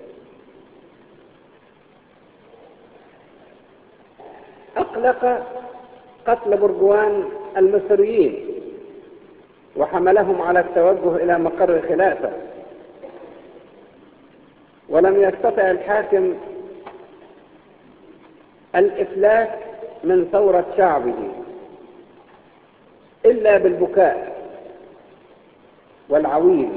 أقلق قتل برجوان المصريين وحملهم على التوجه إلى مقر الخلافة، ولم يستطع الحاكم الإفلات من ثورة شعبه إلا بالبكاء والعويل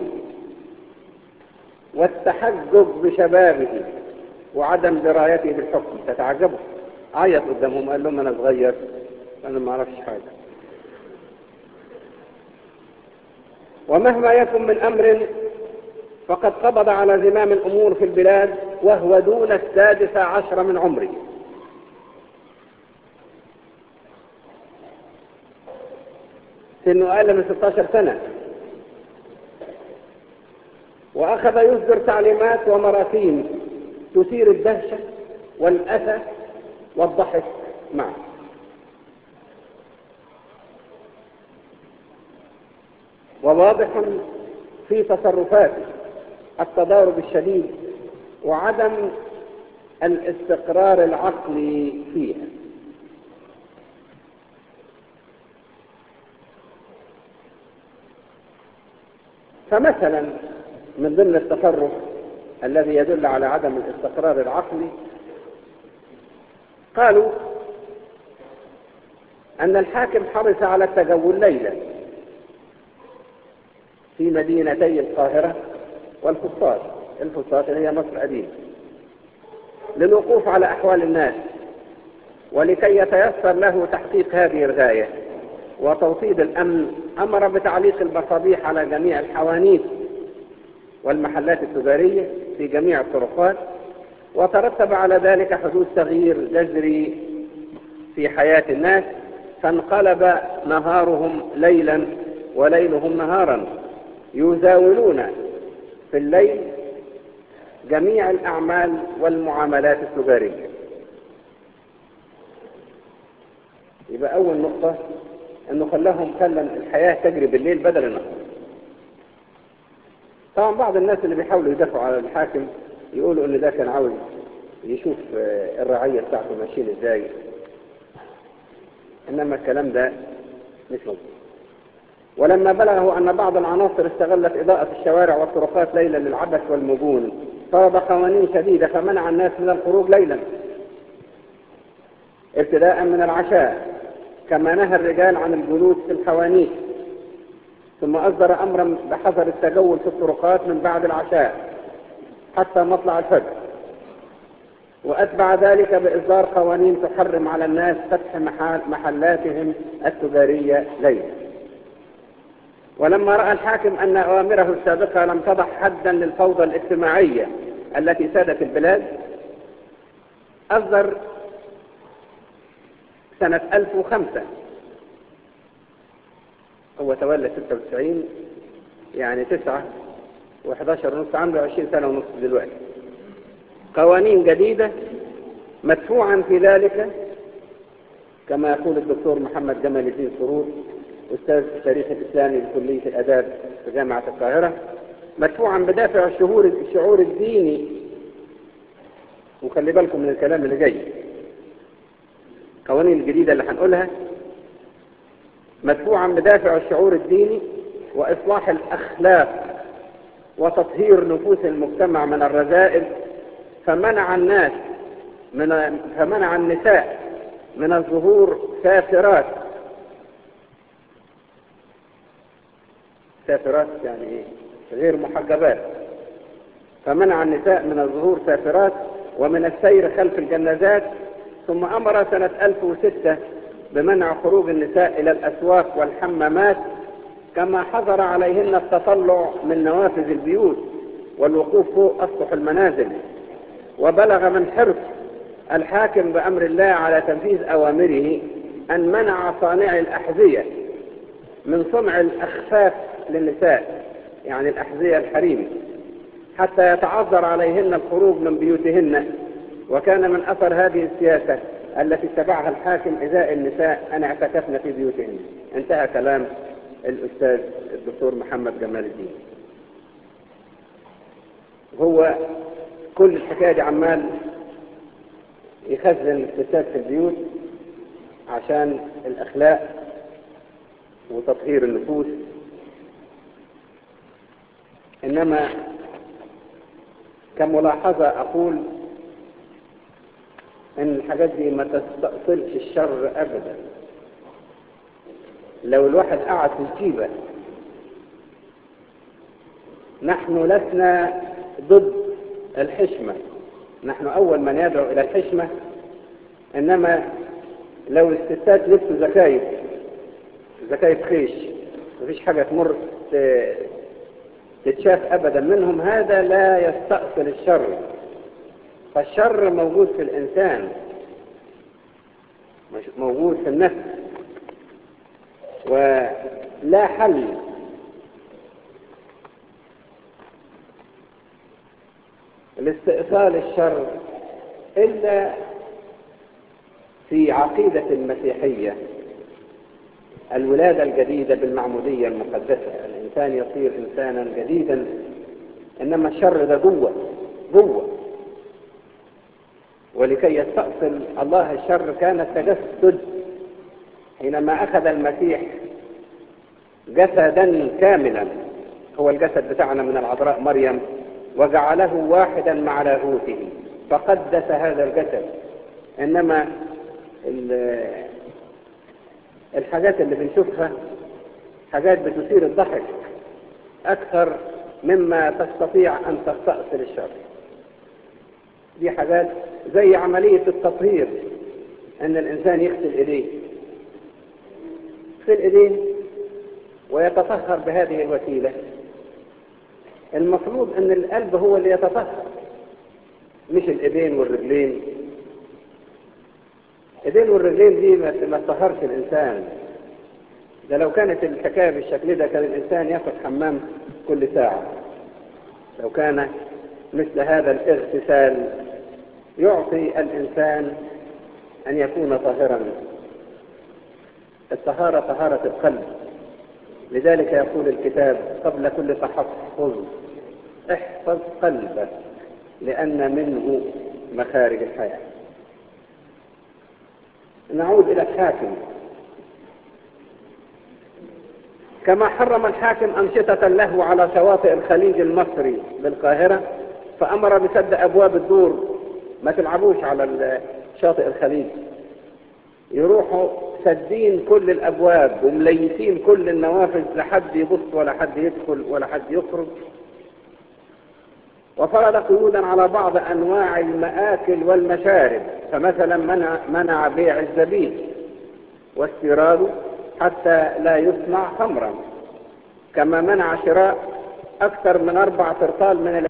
والتحجج بشبابه وعدم درايته بالحكم. تتعجبوا، عيط قدامهم قال لهم أنا صغير أنا ما أعرفش حاجة. ومهما يكن من أمر فقد قبض على زمام الأمور في البلاد وهو دون 16 من عمره. سنه أقل من 16 سنة، وأخذ يصدر تعليمات ومراثين تثير الدهشة والأسى والضحك معه. وواضح في تصرفاته التضارب الشديد وعدم الاستقرار العقلي فيها. فمثلا من ضمن التصرف الذي يدل على عدم الاستقرار العقلي قالوا أن الحاكم حرص على التجول ليلا في مدينتي القاهرة والفسطاط. الفسطاط اللي هي مصر القديمة، للوقوف على أحوال الناس ولكي يتيسر له تحقيق هذه الغاية وتوطيد الأمن. أمر بتعليق المصابيح على جميع الحوانيت والمحلات التجارية في جميع الطرقات، وترتب على ذلك حدوث تغيير جذري في حياة الناس، فانقلب نهارهم ليلا وليلهم نهارا، يزاولون في الليل جميع الأعمال والمعاملات التجارية. يبقى أول نقطة أنه خلى الحياة تجري بالليل بدل النهار. طبعا بعض الناس اللي بيحاولوا يدافعوا على الحاكم يقولوا أن ده كان عاوز يشوف الرعية بتاعته ماشيين ازاي، إنما الكلام ده مش مظبوط. ولما بلغه أن بعض العناصر استغلت إضاءة الشوارع والطرقات ليلا للعبث والمجون فرض قوانين شديدة فمنع الناس من الخروج ليلا ابتداء من العشاء، كما نهى الرجال عن الجلوس في الحوانيت، ثم أصدر أمرا بحظر التجول في الطرقات من بعد العشاء حتى مطلع الفجر، وأتبع ذلك بإصدار قوانين تحرم على الناس فتح محلاتهم التجارية ليلا. ولما رأى الحاكم أن أوامره السابقة لم تضع حدا للفوضى الاجتماعية التي سادت البلاد، أصدر سنة 1005، هو تولى 96 يعني 9 و11 ونص، عنده 20 سنة ونص دلوقتي، قوانين جديدة مدفوعا في ذلك كما يقول الدكتور محمد جمال الدين سرور أستاذ التاريخ الإسلامي بكلية الآداب في جامعة القاهرة، مدفوعا بدافع الشعور الديني. وخلي بالكم من الكلام اللي جاي، القوانين الجديدة اللي هنقولها مدفوعا بدافع الشعور الديني وإصلاح الأخلاق وتطهير نفوس المجتمع من الرذائل، فمنع النساء من الظهور سافرات يعني ايه؟ غير محجبات. فمنع النساء من الظهور سافرات ومن السير خلف الجنازات. ثم أمر سنة 1006 بمنع خروج النساء إلى الأسواق والحمامات، كما حظر عليهن التطلع من نوافذ البيوت والوقوف فوق أسطح المنازل. وبلغ من حرص الحاكم بأمر الله على تنفيذ أوامره أن منع صانعي الأحذية من صنع الأخفاف للنساء، يعني الأحذية الحريم، حتى يتعذر عليهن الخروج من بيوتهن. وكان من أثر هذه السياسة التي اتبعها الحاكم إزاء النساء أن اعتكفن في بيوتهن. انتهى كلام الأستاذ الدكتور محمد جمال الدين. هو كل الحكاية دي عمال يخزن الستات في البيوت عشان الأخلاق وتطهير النفوس، إنما كملاحظة أقول إن الحاجات دي ما تستأصلش الشر أبدا. لو الواحد قعد في الجيبة، نحن لسنا ضد الحشمة، نحن أول من يدعو إلى الحشمة، إنما لو الستات لبسوا زكايب خيش مفيش حاجة تمر تتشاف أبدا منهم، هذا لا يستأصل الشر. فالشر موجود في الإنسان، موجود في النفس، ولا حل لاستئصال الشر إلا في عقيدة المسيحية، الولادة الجديدة بالمعمودية المقدسة، الإنسان يصير إنسانا جديدا. إنما الشر ده جوه، ولكي يستأصل الله الشر كان التجسد، حينما أخذ المسيح جسدا كاملا، هو الجسد بتاعنا من العذراء مريم، وجعله واحدا مع لاهوته فقدس هذا الجسد. إنما الحاجات اللي بنشوفها حاجات بتثير الضحك أكثر مما تستطيع أن تستأصل الشر. دي حاجات زي عملية التطهير، أن الإنسان يغسل إيديه ويتطهر بهذه الوسيلة. المفروض أن القلب هو اللي يتطهر، مش الإيدين والرجلين. الإيدين والرجلين دي ما تطهرش الإنسان. ده لو كانت الحكاية بالشكل ده كان الإنسان ياخد حمام كل ساعة. لو كان مثل هذا الاغتسال يعطي الإنسان أن يكون طاهرا. الطهارة طهارة القلب، لذلك يقول الكتاب قبل كل تحفظ احفظ قلبك لأن منه مخارج الحياة. نعود إلى الحاكم. كما حرم الحاكم أنشطة له على شواطئ الخليج المصري بالقاهرة، فأمر بسد أبواب الدور، ما تلعبوش على شاطئ الخليج، يروحوا سدين كل الأبواب ومليسين كل النوافذ، لا حد يبص ولا حد يدخل ولا حد يخرج. وفرض قيودا على بعض أنواع المآكل والمشارب، فمثلا منع بيع الزبيب واستيراده حتى لا يصنع خمرا، كما منع شراء أكثر من 4 ترطال من